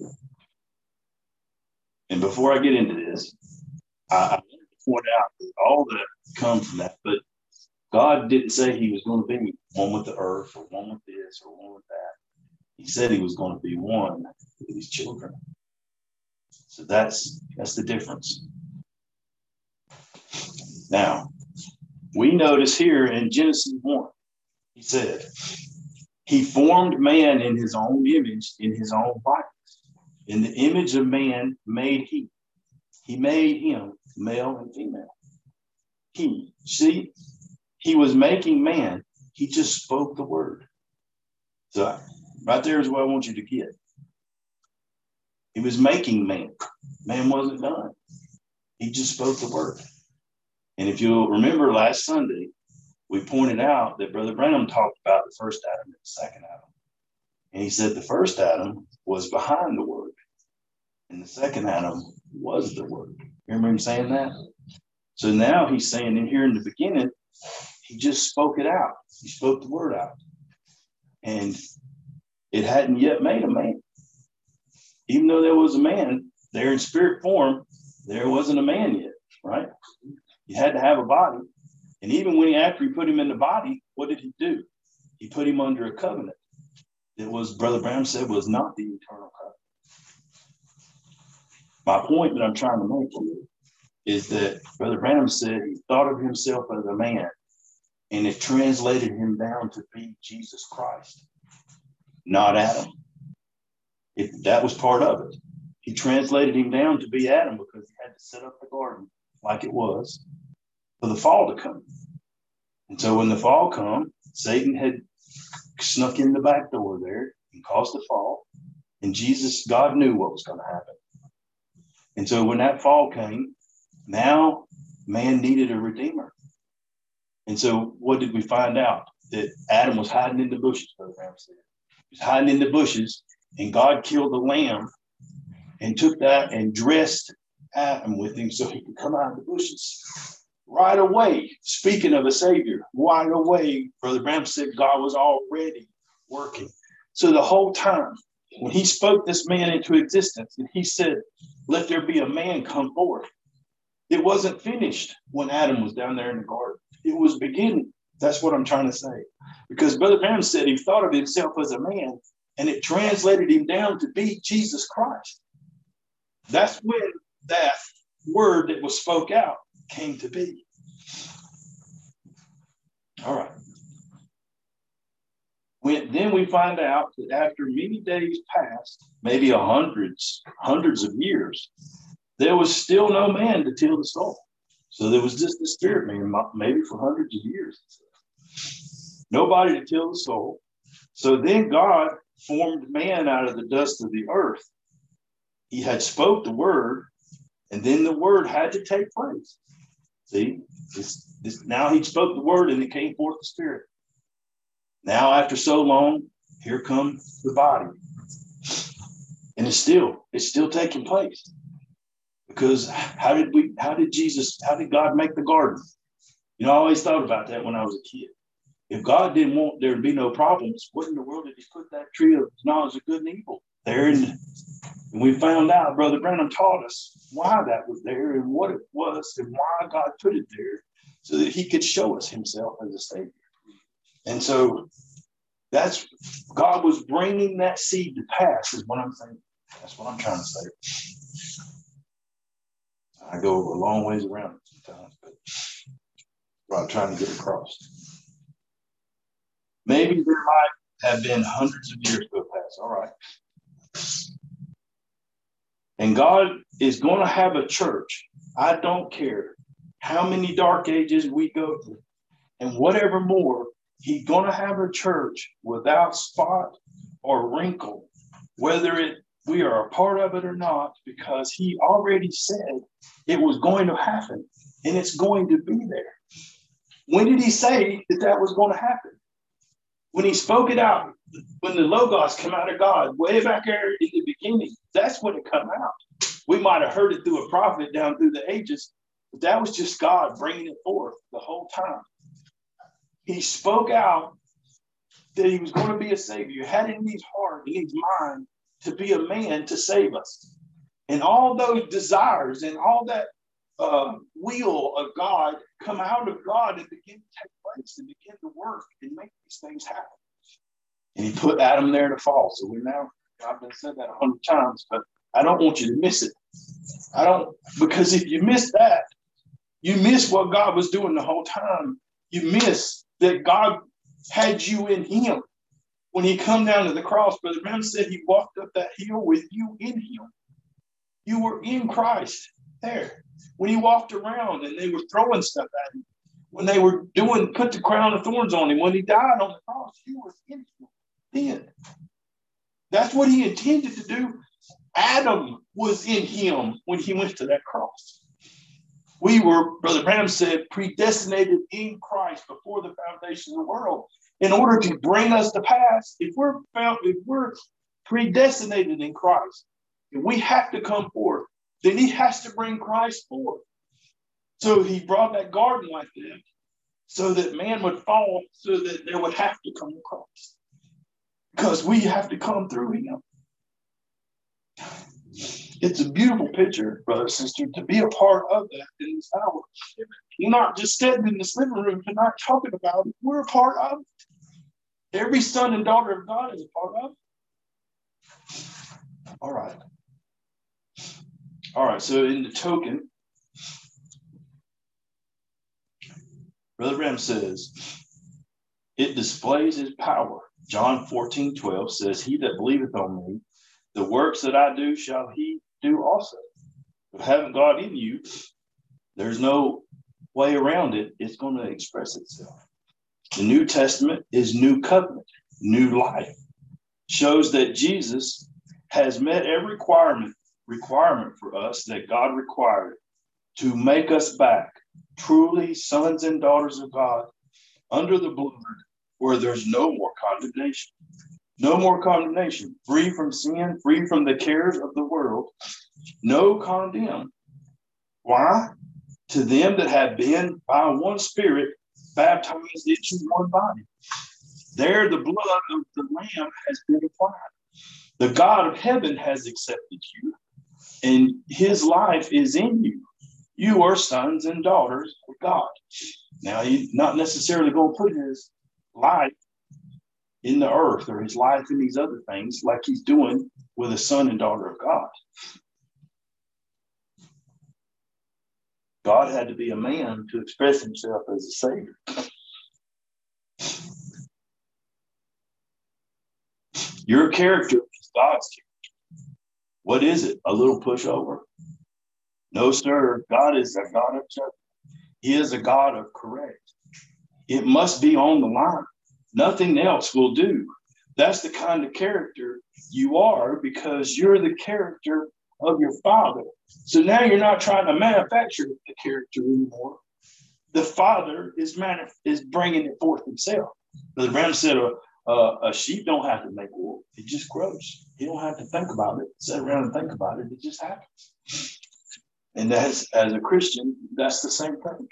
and before I get into this, I, I want to point out that all that comes from that, but God didn't say he was going to be one with the earth or one with this or one with that. He said he was going to be one with his children. So that's that's the difference. Now, we notice here in Genesis one, he said, he formed man in his own image, in his own likeness. In the image of man made he. He made him male and female. He, see, he was making man. He just spoke the word. So right there is what I want you to get. He was making man. Man wasn't done. He just spoke the word. And if you'll remember last Sunday, we pointed out that Brother Branham talked about the first Adam and the second Adam. And he said the first Adam was behind the word. And the second Adam was the word. You remember him saying that? So now he's saying in here in the beginning, he just spoke it out. He spoke the word out. And it hadn't yet made a man. Even though there was a man there in spirit form, there wasn't a man yet, right? He had to have a body. And even when he, after he put him in the body, what did he do? He put him under a covenant. It was, Brother Branham said, was not the eternal covenant. My point that I'm trying to make here is that Brother Branham said he thought of himself as a man, and it translated him down to be Jesus Christ, not Adam. It, that was part of it. He translated him down to be Adam because he had to set up the garden like it was for the fall to come. And so when the fall come, Satan had snuck in the back door there and caused the fall. And Jesus, God knew what was going to happen. And so when that fall came, now man needed a redeemer. And so what did we find out? That Adam was hiding in the bushes, Brother Branham said. He was hiding in the bushes, and God killed the lamb and took that and dressed Adam with him so he could come out of the bushes. Right away, speaking of a Savior, right away, Brother Branham said God was already working. So the whole time, when he spoke this man into existence, and he said, let there be a man come forth, it wasn't finished when Adam was down there in the garden. It was beginning. That's what I'm trying to say. Because Brother Branham said he thought of himself as a man, and it translated him down to be Jesus Christ. That's when that word that was spoke out came to be. All right. When, then we find out that after many days passed, maybe a hundreds, hundreds of years, there was still no man to till the soil. So there was just the spirit man, maybe for hundreds of years. Nobody to till the soil. So then God formed man out of the dust of the earth. He had spoke the word, And then the word had to take place. See, this, this, now he spoke the word and it came forth the Spirit. Now, after so long, here comes the body. And it's still, it's still taking place. Because how did we, how did Jesus, how did God make the garden? You know, I always thought about that when I was a kid. If God didn't want there to be no problems, what in the world did he put that tree of knowledge of good and evil there? And, and we found out, Brother Branham taught us why that was there and what it was and why God put it there so that he could show us himself as a Savior. And so that's, God was bringing that seed to pass is what I'm saying. That's what I'm trying to say. I go a long ways around it sometimes, but what I'm trying to get across. Maybe there might have been hundreds of years go past. All right. And God is going to have a church. I don't care how many dark ages we go through and whatever more, he's going to have a church without spot or wrinkle, whether it we are a part of it or not, because he already said it was going to happen and it's going to be there. When did he say that that was going to happen? When he spoke it out, when the Logos came out of God, way back there in the beginning, that's when it came out. We might have heard it through a prophet down through the ages, but that was just God bringing it forth the whole time. He spoke out that he was going to be a Savior, had it in his heart, in his mind, to be a man to save us. And all those desires and all that uh, will of God come out of God and begin to take place and begin to work and make these things happen. And he put Adam there to fall. So we now, I've been said that a hundred times, but I don't want you to miss it. I don't, because if you miss that, you miss what God was doing the whole time. You miss that God had you in him. When he come down to the cross, Brother Branham said he walked up that hill with you in him. You were in Christ there. When he walked around and they were throwing stuff at him, when they were doing, put the crown of thorns on him, when he died on the cross, you were in him then. That's what he intended to do. Adam was in him when he went to that cross. We were, Brother Branham said, predestinated in Christ before the foundation of the world. In order to bring us to pass, if we're found, if we're predestinated in Christ, and we have to come forth, then he has to bring Christ forth. So he brought that garden like that, so that man would fall, so that there would have to come Christ. Because we have to come through him. It's a beautiful picture, brother, sister, to be a part of that in this hour. We're not just sitting in this living room tonight talking about it. We're a part of it. Every son and daughter of God is a part of it. All right. All right, so in the token, Brother Branham says, it displays his power. John fourteen twelve says, he that believeth on me, the works that I do shall he do also. If having God in you, there's no way around it. It's going to express itself. The New Testament is new covenant, new life. Shows that Jesus has met every requirement, requirement for us that God required to make us back truly sons and daughters of God under the blood where there's no more condemnation. No more condemnation, free from sin, free from the cares of the world, no condemn. Why? To them that have been by one Spirit baptized into one body. There the blood of the Lamb has been applied. The God of heaven has accepted you, and his life is in you. You are sons and daughters of God. Now, he's not necessarily going to put his life in the earth or his life in these other things like he's doing with a son and daughter of God. God had to be a man to express himself as a Savior. Your character is God's character. What is it? A little pushover? No, sir. God is a God of judgment. He is a God of correct. It must be on the line. Nothing else will do. That's the kind of character you are because you're the character of your Father. So now you're not trying to manufacture the character anymore. The Father is manif- is bringing it forth himself. The Ram said a, a, a sheep don't have to make wool. It just grows. You don't have to think about it. Sit around and think about it. It just happens. And as, as a Christian, that's the same thing.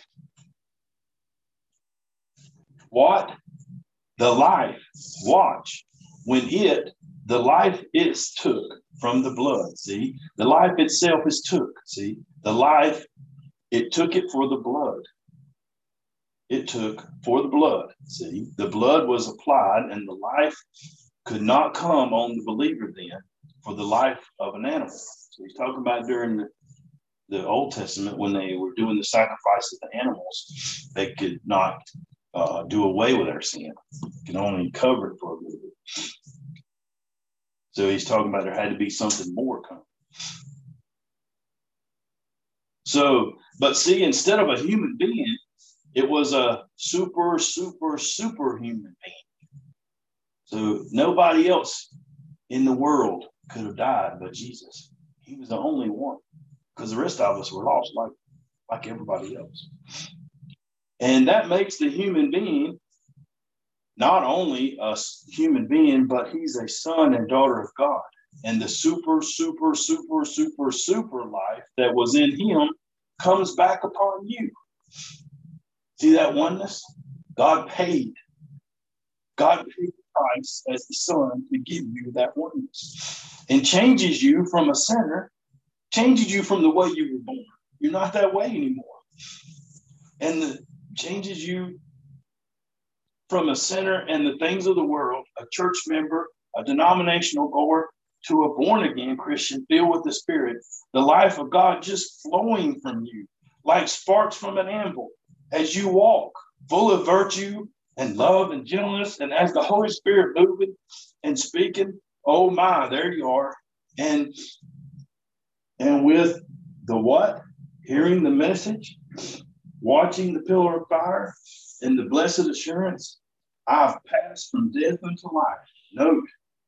What? The life. Watch. When it, the life is took from the blood. See? The life itself is took. See? The life, it took it for the blood. It took for the blood. See? The blood was applied and the life could not come on the believer then for the life of an animal. So he's talking about during the, the Old Testament when they were doing the sacrifice of the animals, they could not uh, do away with our sin. They could only cover it for a little bit. So he's talking about there had to be something more coming. So, but see, instead of a human being, it was a super, super, super human being. So nobody else in the world could have died but Jesus. He was the only one, because the rest of us were lost like, like everybody else. And that makes the human being not only a human being, but he's a son and daughter of God. And the super, super, super, super, super life that was in him comes back upon you. See that oneness? God paid. God paid the price as the Son to give you that oneness. And changes you from a sinner, changes you from the way you were born. You're not that way anymore. And the, changes you from a sinner and the things of the world, a church member, a denominational goer, to a born-again Christian filled with the Spirit, the life of God just flowing from you like sparks from an anvil as you walk, full of virtue and love and gentleness. And as the Holy Spirit moving and speaking, oh my, there you are. And, and with the what? Hearing the message, watching the pillar of fire, and the blessed assurance, I've passed from death unto life. Note,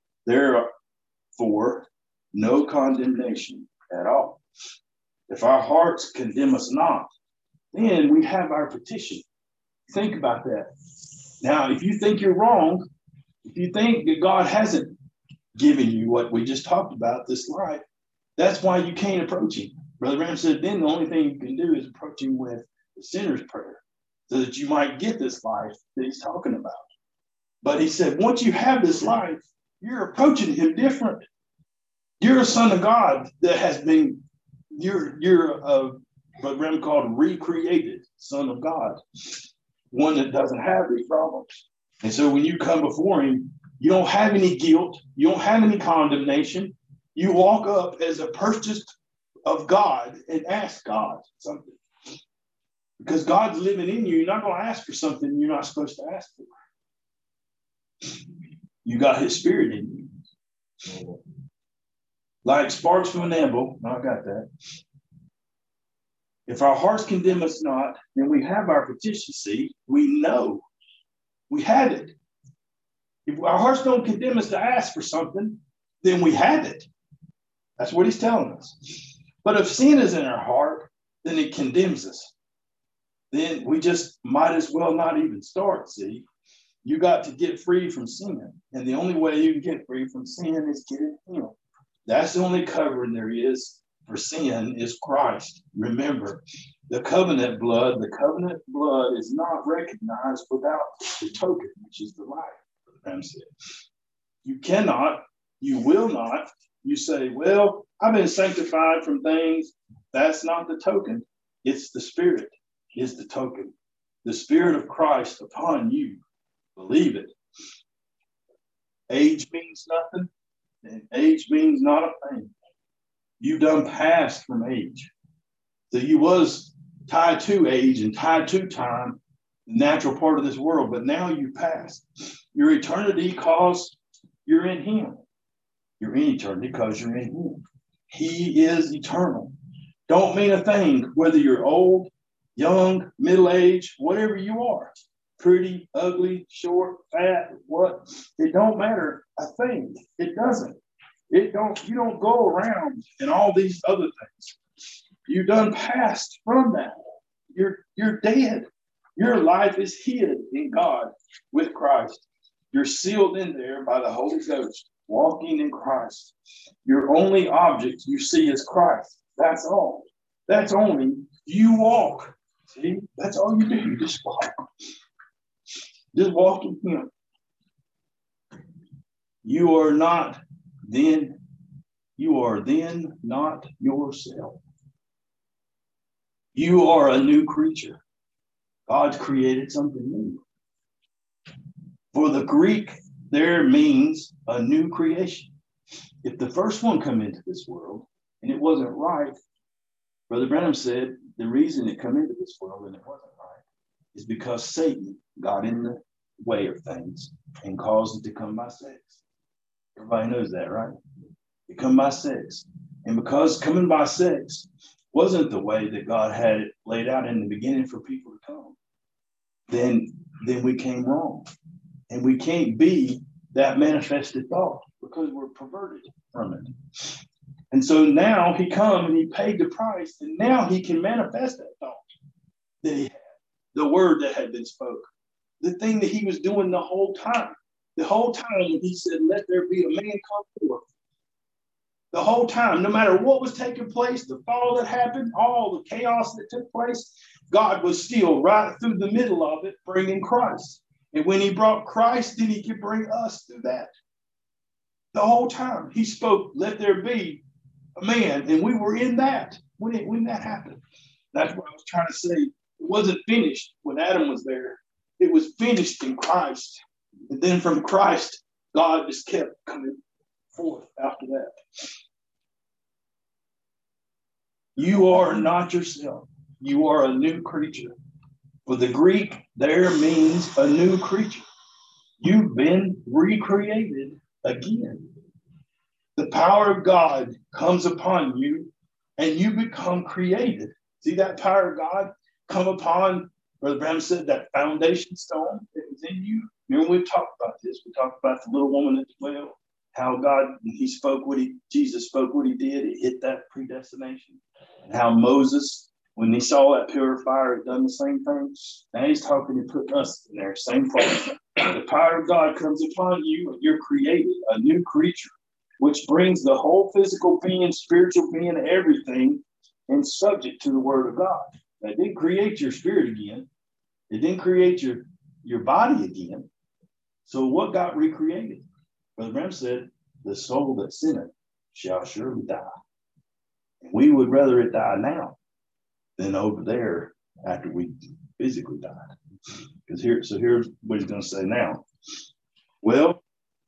therefore, no condemnation at all. If our hearts condemn us not, then we have our petition. Think about that. Now, if you think you're wrong, if you think that God hasn't given you what we just talked about, this life, that's why you can't approach him. Brother Ram said, then the only thing you can do is approach him with the sinner's prayer so that you might get this life that he's talking about. But he said, once you have this life, you're approaching him different. You're a son of God that has been, you're, you're a, what Ram called recreated son of God, one that doesn't have these problems. And so when you come before him, you don't have any guilt. You don't have any condemnation. You walk up as a purchased of God and ask God something. Because God's living in you. You're not going to ask for something you're not supposed to ask for. You got his spirit in you. Like sparks from an anvil. No, I got that. If our hearts condemn us not, then we have our petition. See, we know we have it. If our hearts don't condemn us to ask for something, then we have it. That's what he's telling us. But if sin is in our heart, then it condemns us. Then we just might as well not even start, see? You got to get free from sin. And the only way you can get free from sin is get in him. That's the only covering there is for sin is Christ. Remember, the covenant blood, the covenant blood is not recognized without the token, which is the life. You cannot, you will not, you say, well, I've been sanctified from things. That's not the token. It's the Spirit is the token. The Spirit of Christ upon you. Believe it. Age means nothing, and age means not a thing. You done passed from age. So you was tied to age and tied to time, the natural part of this world, but now you passed. Your eternity because you're in him. You're in eternity because you're in him. He is eternal. Don't mean a thing whether you're old, young, middle-aged, whatever you are. Pretty, ugly, short, fat, what? It don't matter a thing. It doesn't. It don't, you don't go around and all these other things. You done passed from that. You're you're dead. Your life is hid in God with Christ. You're sealed in there by the Holy Ghost, walking in Christ. Your only object you see is Christ. That's all. That's only you walk. See, that's all you do. You just walk. Just walk in Him. You are not then, you are then not yourself. You are a new creature. God's created something new. For the Greek, there means a new creation. If the first one come into this world and it wasn't right, Brother Branham said the reason it come into this world and it wasn't right is because Satan got in the way of things and caused it to come by sex. Everybody knows that, right? It come by sex. And because coming by sex wasn't the way that God had it laid out in the beginning for people to come, then, then we came wrong. And we can't be that manifested thought because we're perverted from it. And so now he come and he paid the price, and now he can manifest that thought that he had, the word that had been spoken, the thing that he was doing the whole time. The whole time when he said, let there be a man come forth. The whole time, no matter what was taking place, the fall that happened, all the chaos that took place, God was still right through the middle of it, bringing Christ. And when he brought Christ, then he could bring us through that. The whole time he spoke, let there be a man. And we were in that when, it, when that happened. That's what I was trying to say. It wasn't finished when Adam was there. It was finished in Christ. And then from Christ, God just kept coming forth after that. You are not yourself. You are a new creature. For the Greek, there means a new creature. You've been recreated again. The power of God comes upon you and you become created. See that power of God come upon, Brother Branham said, that foundation stone that was in you. Remember, we talked about this. We talked about the little woman at the well, how God, he spoke what he, Jesus spoke what he did. It hit that predestination. And how Moses, when he saw that purifier, had done the same thing. Now he's talking and putting us in there, same place. The power of God comes upon you, and you're created, a new creature, which brings the whole physical being, spiritual being, everything, and subject to the word of God. That didn't create your spirit again. It didn't create your, your body again. So what got recreated? Brother Branham said, the soul that sinneth shall surely die. And we would rather it die now than over there after we physically died. Because here, so here's what he's going to say now. Well,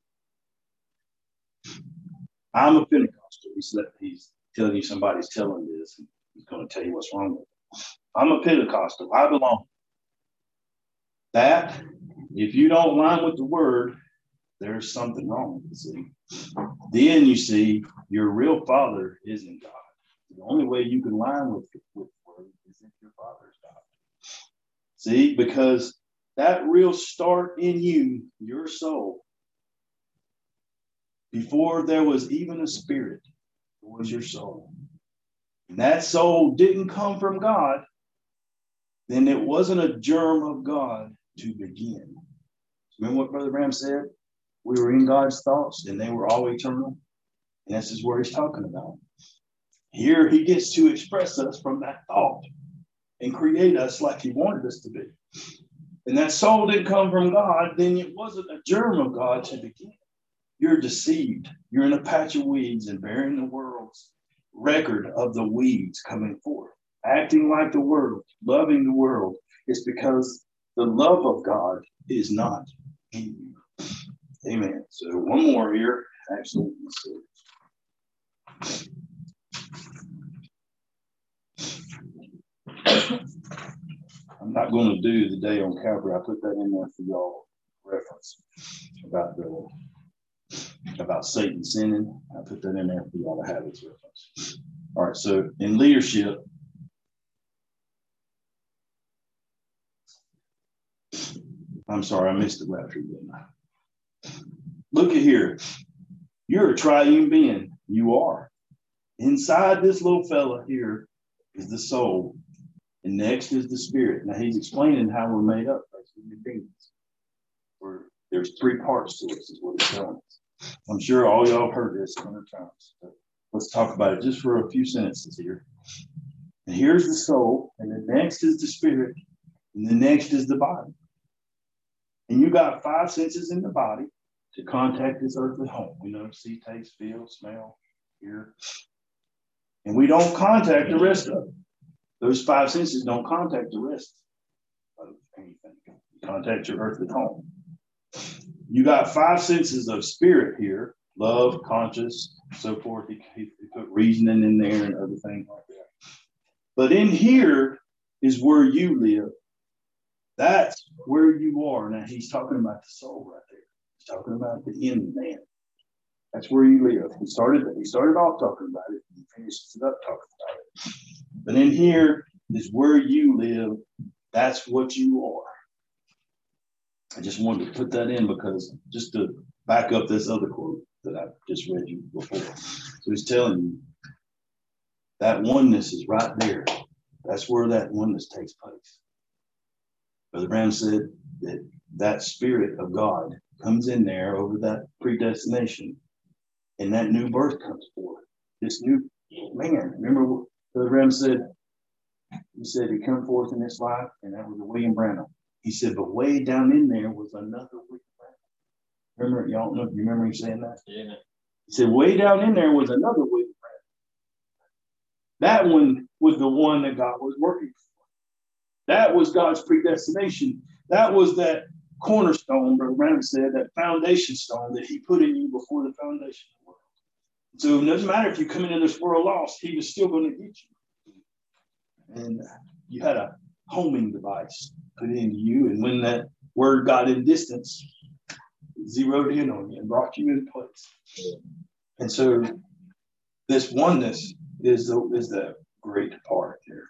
I'm a Pentecostal. He's, he's telling you somebody's telling this. And he's going to tell you what's wrong with it. I'm a Pentecostal. I belong. That, if you don't line with the word, there's something wrong. See? Then you see your real father isn't God. The only way you can line with, with the word is if your father's God. See, because that real start in you, your soul, before there was even a spirit, was your soul. And that soul didn't come from God, then it wasn't a germ of God to begin. Remember what Brother Branham said? We were in God's thoughts and they were all eternal. And this is where he's talking about. Here he gets to express us from that thought and create us like he wanted us to be. And that soul didn't come from God, then it wasn't a germ of God to begin. You're deceived. You're in a patch of weeds and bearing the world's record of the weeds coming forth. Acting like the world, loving the world, is because the love of God is not in you. Amen. So one more here. Actually, let's see. I'm not going to do the day on Calvary. I put that in there for y'all reference about the about Satan sinning. I put that in there for y'all to have as reference. All right. So in leadership, I'm sorry, I missed the rapture, didn't I? Look at here. You're a triune being. You are. Inside this little fella here is the soul. And next is the spirit. Now he's explaining how we're made up as human beings. We're, there's three parts to this, is what he's telling us. I'm sure all y'all have heard this a hundred times. But let's talk about it just for a few sentences here. And here's the soul, and the next is the spirit, and the next is the body. And you got five senses in the body to contact this earthly home. We know see, taste, feel, smell, hear. And we don't contact the rest of it. Those five senses don't contact the rest of anything. You contact your earthly home. You got five senses of spirit here, love, conscious, so forth. He, he put reasoning in there and other things like that. But in here is where you live. That's where you are. Now he's talking about the soul right there. He's talking about the end man. That's where you live. He started, he started off talking about it, and he finishes it up talking about it. But in here is where you live. That's what you are. I just wanted to put that in because just to back up this other quote that I just read you before. So he's telling you that oneness is right there. That's where that oneness takes place. Brother Branham said that that spirit of God comes in there over that predestination, and that new birth comes forth. This new man. Remember what Brother Branham said? He said he come forth in this life, and that was a William Branham. He said, but way down in there was another William Branham. Remember, y'all know, you remember him saying that? Yeah. He said, way down in there was another William Branham. That one was the one that God was working for. That was God's predestination. That was that cornerstone, Brother Branham said, that foundation stone that he put in you before the foundation of the world. So it doesn't matter if you come into this world lost, he was still going to get you. And you had a homing device put into you. And when that word got in distance, it zeroed in on you and brought you into place. And so this oneness is the, is the great part there.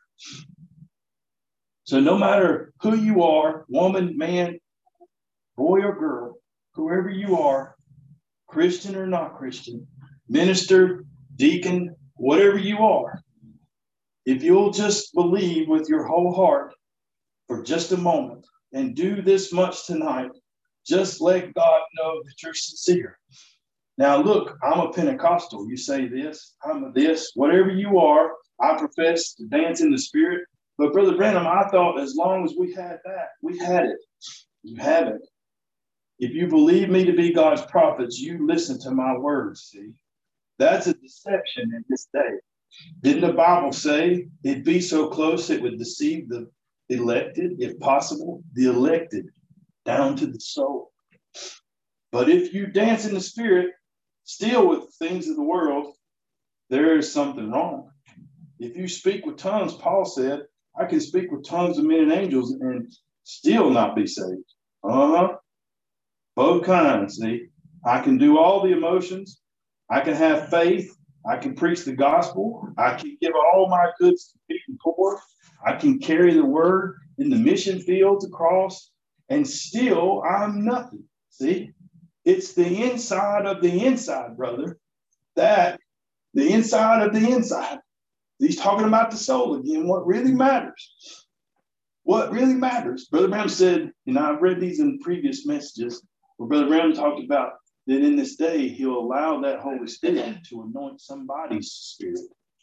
So no matter who you are, woman, man, boy or girl, whoever you are, Christian or not Christian, minister, deacon, whatever you are, if you'll just believe with your whole heart for just a moment and do this much tonight, just let God know that you're sincere. Now, look, I'm a Pentecostal. You say this, I'm a this, whatever you are, I profess to dance in the spirit. But Brother Branham, I thought as long as we had that, we had it. You have it. If you believe me to be God's prophets, you listen to my words, see? That's a deception in this day. Didn't the Bible say it'd be so close it would deceive the elected, if possible, the elected down to the soul? But if you dance in the spirit, still with things of the world, there is something wrong. If you speak with tongues, Paul said, I can speak with tongues of men and angels and still not be saved. Uh-huh. Both kinds, see? I can do all the emotions. I can have faith. I can preach the gospel. I can give all my goods to people poor. I can carry the word in the mission fields across, and still I'm nothing. See? It's the inside of the inside, brother. That, the inside of the inside. He's talking about the soul again, what really matters. What really matters. Brother Branham said, and I've read these in previous messages, where Brother Branham talked about that in this day, he'll allow that Holy Spirit to anoint somebody's spirit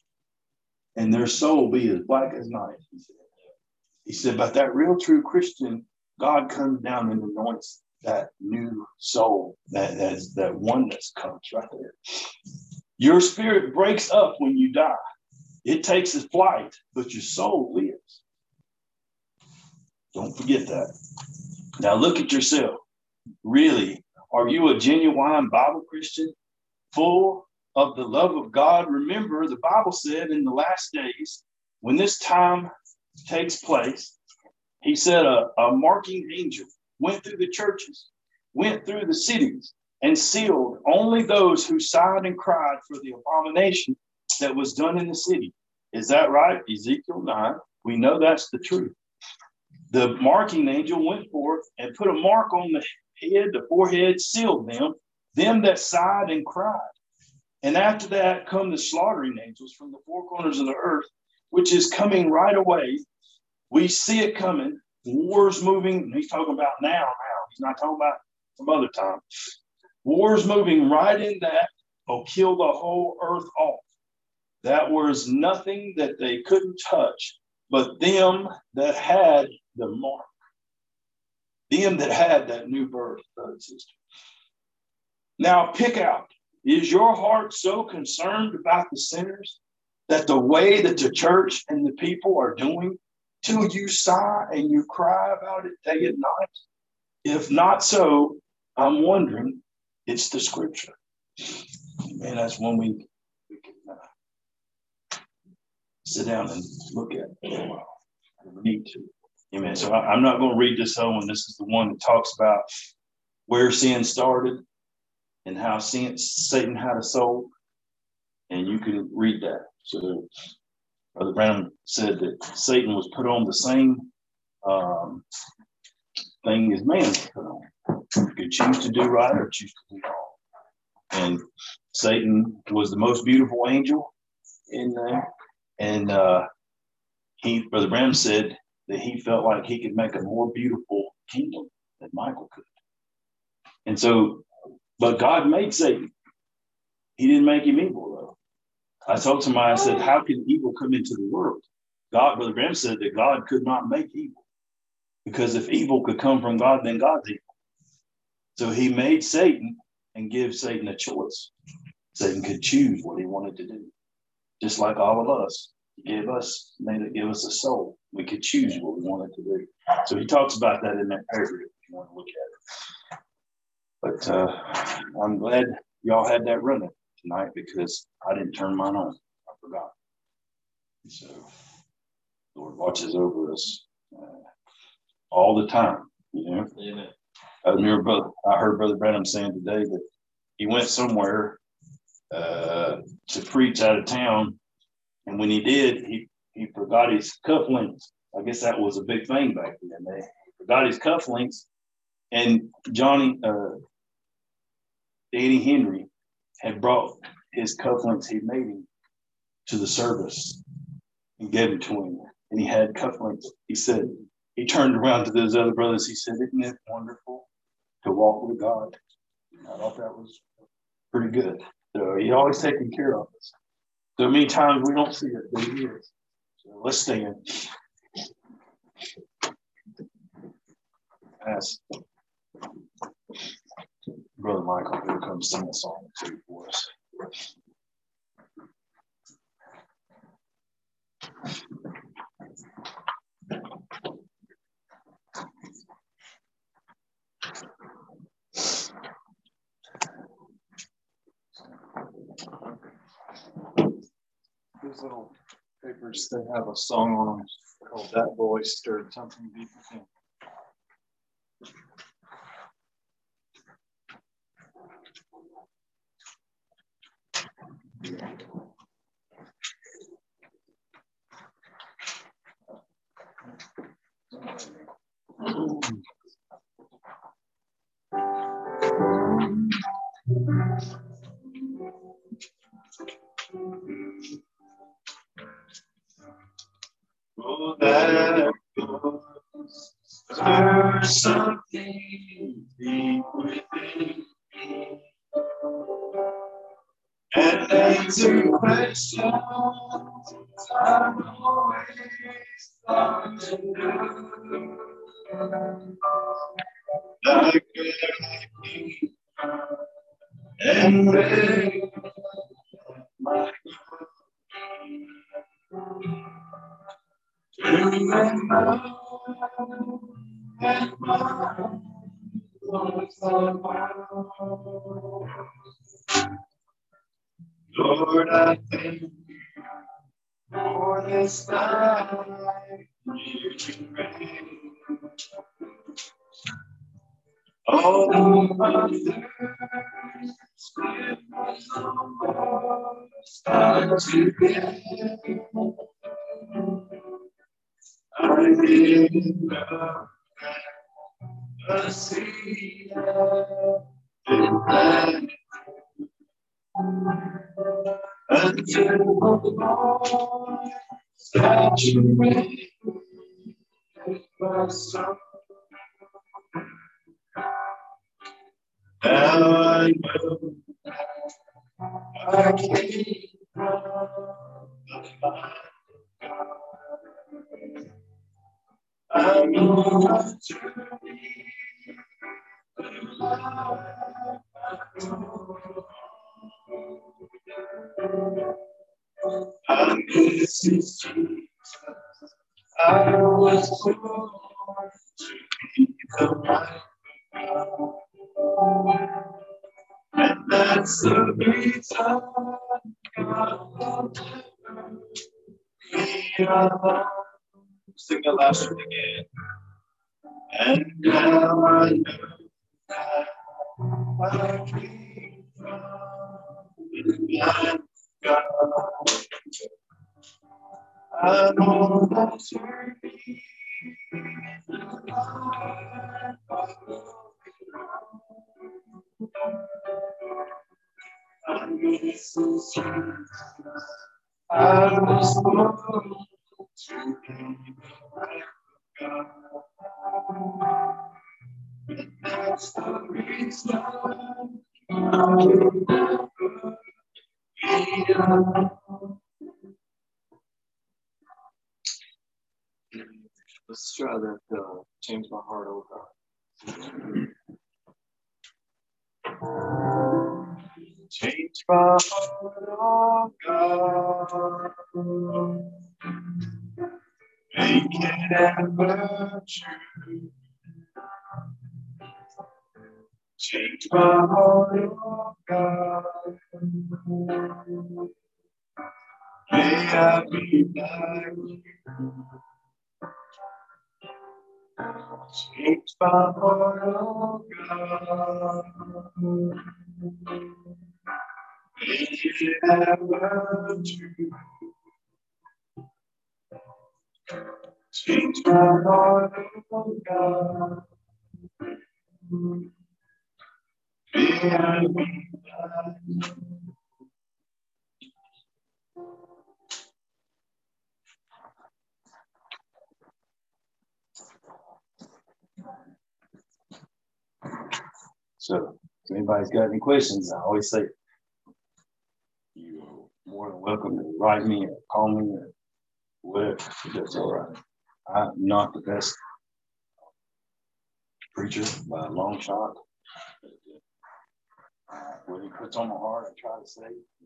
and their soul be as black as night, he said. He said, but that real true Christian, God comes down and anoints that new soul, that, that, that oneness comes right there. Your spirit breaks up when you die. It takes its flight, but your soul lives. Don't forget that. Now look at yourself. Really, are you a genuine Bible Christian, full of the love of God? Remember, the Bible said in the last days, when this time takes place, he said a, a marking angel went through the churches, went through the cities, and sealed only those who sighed and cried for the abomination that was done in the city. Is that right? Ezekiel nine. We know that's the truth. The marking angel went forth and put a mark on the head, the forehead, sealed them. them that sighed and cried. And after that come the slaughtering angels from the four corners of the earth, which is coming right away. We see it coming. War's moving. He's talking about now, now. He's not talking about some other time. War's moving right in that will kill the whole earth off. That was nothing that they couldn't touch, but them that had the mark. Them that had that new birth, brother and sister. Now pick out. Is your heart so concerned about the sinners that the way that the church and the people are doing till you sigh and you cry about it day and night? If not so, I'm wondering, it's the scripture. And that's when we, we can uh, sit down and look at it. We need to. Amen. So I, I'm not going to read this whole one. This is the one that talks about where sin started and how sin, Satan had a soul. And you can read that. So Brother Branham said that Satan was put on the same um, thing as man was put on. You could choose to do right or choose to do wrong. And Satan was the most beautiful angel in there. And uh, he, Brother Branham said that he felt like he could make a more beautiful kingdom than Michael could. And so, but God made Satan. He didn't make him evil, though. I told somebody, I said, how can evil come into the world? God, Brother Graham said that God could not make evil. Because if evil could come from God, then God's evil. So he made Satan and give Satan a choice. Satan could choose what he wanted to do. Just like all of us. He gave us, made it give us a soul. We could choose what we wanted to do. So he talks about that in that paragraph if you want to look at it. But uh, I'm glad y'all had that running tonight because I didn't turn mine on. I forgot. So the Lord watches over us uh, all the time. You know. Amen. I remember, brother, I heard Brother Branham saying today that he went somewhere uh, to preach out of town, and when he did, he he forgot his cufflinks. I guess that was a big thing back then. They forgot his cufflinks, and Johnny, uh, Danny Henry, had brought his cufflinks he made him to the service and gave them to him. And he had cufflinks. He said, he turned around to those other brothers. He said, isn't it wonderful to walk with God? I thought that was pretty good. So he's always taking care of us. So many times we don't see it, but he is. So let's stand. Ask Brother Michael to come sing a song too for us. These little papers, they have a song on them called That Boy Stirred Something Deep Within. Oh, that was stir something deep within me, and answer questions I've always thought to know. Like me and make my to remember and my thoughts about. Lord, I thank you for this night you can rain. Although my thirst was almost time to get, I didn't know a seed of until the Lord saturate my soul. Now I know I came from the fire. I know what to be. I miss his Jesus. I was born to be the right God. And that's the reason God will never be alone. Sing the last one again. And now I know that I came from the blind God. I know that to be the light of I miss his Jesus. I was born to be the right God. And that's the reason I will never be alone. Let's try that, uh, change my heart over. Change my heart, oh God. Make it ever true. Change my heart, oh God. May I be like you. Change my heart, oh God. Make it ever true. Change my heart, oh God. May I be like you. So, if anybody's got any questions, I always say, you're more than welcome to write me or call me or whatever. That's all right. I'm not the best preacher by a long shot. Uh, what he puts on my heart, I try to say.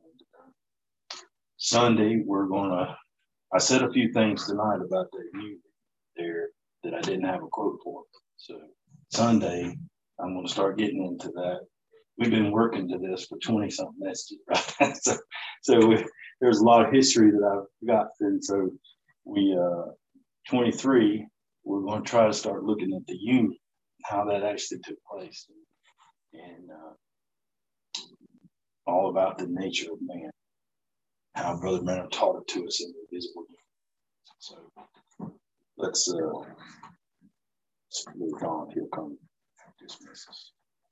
Sunday, we're gonna. I said a few things tonight about the community there that I didn't have a quote for. So Sunday, I'm gonna start getting into that. We've been working to this for twenty something messages, right? so, so we, there's a lot of history that I've got, and so we uh, twenty-three. We're going to try to start looking at the union, how that actually took place, and uh, all about the nature of man, how Brother Branham taught it to us in the visible union. So let's, uh, let's move on. He'll come dismiss us.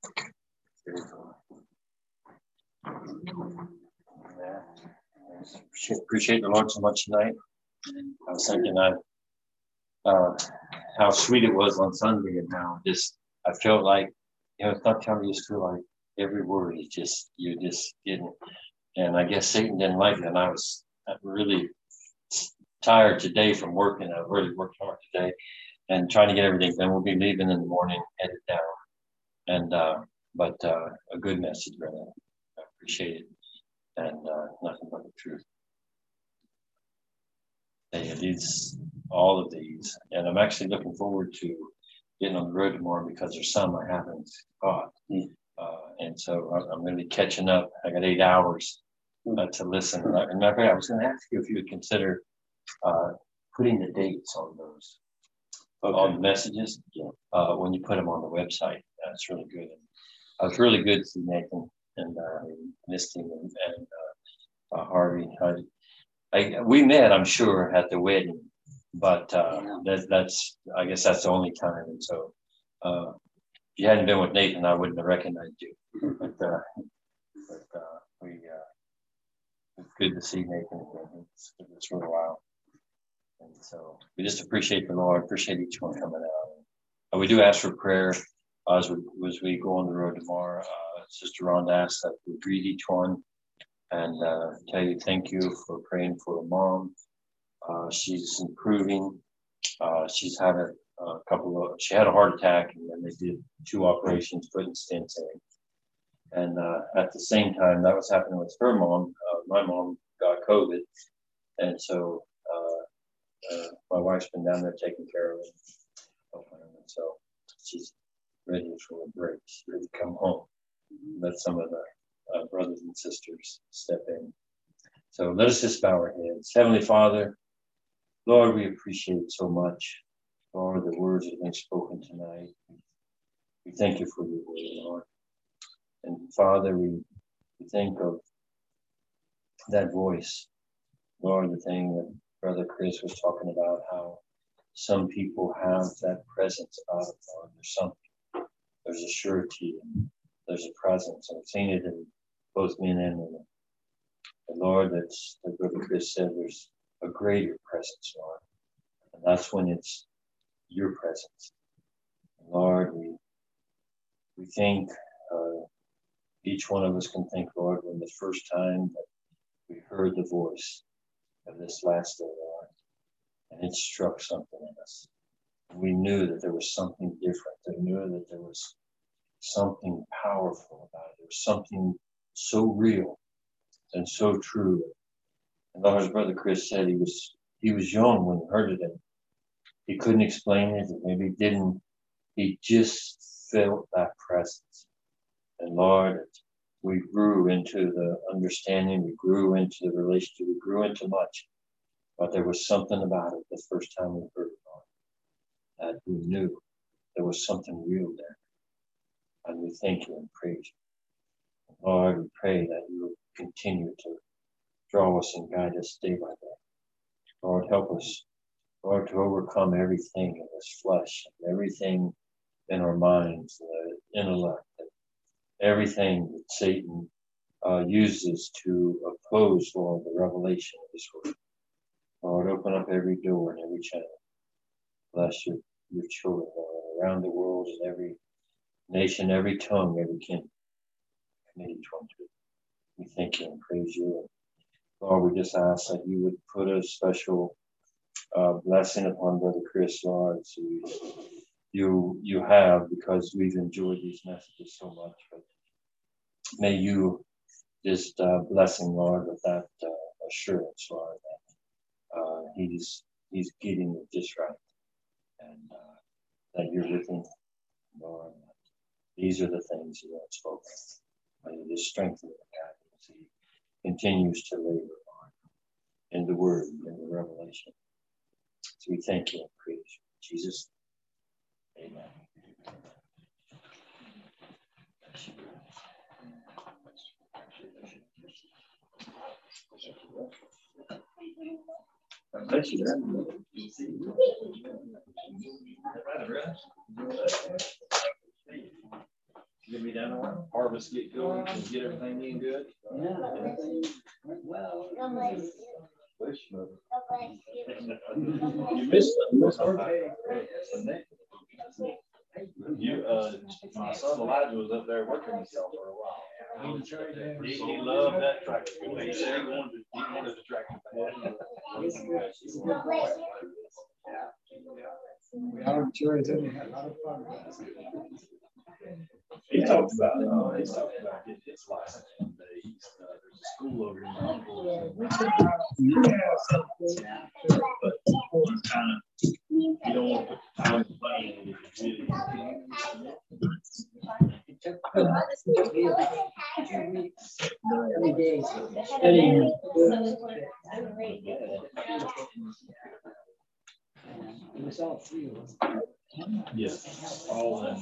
Yeah. Appreciate the Lord so much tonight. I was thinking I, uh, how sweet it was on Sunday, and how just I felt like, you know, sometimes you just feel like every word is just, you're just getting, and I guess Satan didn't like it, and I was really tired today from working. I really worked hard today and trying to get everything done. We'll be leaving in the morning, headed down, and uh, but uh, a good message, really. I appreciate it, and uh, nothing but the truth. Hey, these, all of these, and I'm actually looking forward to getting on the road tomorrow because there's some I haven't caught, uh, and so I'm really catching up. I got eight hours uh, to listen. And I, and matter of fact, I was going to ask you if you would consider uh, putting the dates on those, okay, on the messages, uh, when you put them on the website. That's really good. And I was really good to see Nathan and uh, Misty and, and uh, uh, Harvey. I, I, we met, I'm sure, at the wedding, but uh, that, that's, I guess that's the only time. And so uh, you hadn't been with Nathan, I wouldn't have recognized you. But, uh, but uh, we, uh, it's good to see Nathan again. It's, it's for a while. And so we just appreciate the Lord, appreciate each one coming out. And we do ask for prayer uh, as, we, as we go on the road tomorrow. Uh, Sister Rhonda asks that we greet each one and uh, tell you thank you for praying for her mom. Uh, she's improving. Uh, she's had a, a couple of, she had a heart attack, and then they did two operations, putting stents in. And uh, at the same time, that was happening with her mom. Uh, my mom got COVID. And so uh, uh, my wife's been down there taking care of her. And so she's ready for a break. She's ready to come home. Let some of the uh, brothers and sisters step in. So let us just bow our heads. Heavenly Father, Lord, we appreciate so much, Lord, the words that have been spoken tonight. We thank you for your word, Lord. And Father, we, we think of that voice, Lord, the thing that Brother Chris was talking about, how some people have that presence about it, Lord. There's something, there's a surety, and there's a presence. I've seen it in both men and women. And Lord, that's, like Brother Chris said, there's a greater presence, Lord. And that's when it's your presence. And Lord, we we think, uh, each one of us can think, Lord, when the first time that we heard the voice of this last day, Lord, and it struck something in us. And we knew that there was something different. We knew that there was something powerful about it. There was something so real and so true. And Lord, as Brother Chris said, he was he was young when he heard it, and he couldn't explain it, and maybe didn't. He just felt that presence. And Lord, we grew into the understanding, we grew into the relationship, we grew into much. But there was something about it the first time we heard it, Lord, that we knew there was something real there. And we thank you and praise you. Lord, we pray that you will continue to draw us and guide us day by day. Lord, help us, Lord, to overcome everything in this flesh, and everything in our minds, the intellect, and everything that Satan uh, uses to oppose, Lord, the revelation of this word. Lord, open up every door and every channel. Bless your, your children, Lord, around the world, in every nation, every tongue, every kingdom. Commit each one to it. We thank you and praise you. Lord, we just ask that you would put a special uh, blessing upon Brother Chris, Lord, so you you have, because we've enjoyed these messages so much. But may you just uh, bless him, Lord, with that uh, assurance, Lord, that uh, he's he's getting it just right, and uh, that you're with him, Lord. These are the things you have spoken. May you just strengthen him, God, as he continues to labor, Lord, in the word, in the revelation. So we thank you and praise you. Jesus, amen. Thank you. Get me down there. Harvest get going and get everything in good. Yeah, everything went well. You missed it. You, uh, my son Elijah was up there working with y'all for a while. He, he loved that tractor. He said he wanted, he wanted the tractor. We are enjoying it. We had a lot of fun. He talked about, uh, he talked about getting his license one day. He's, uh, there's a school over in Humboldt. But kind of, you don't want to put the time and money in it. It's really. Every day. It was all three of us. Yes, all in.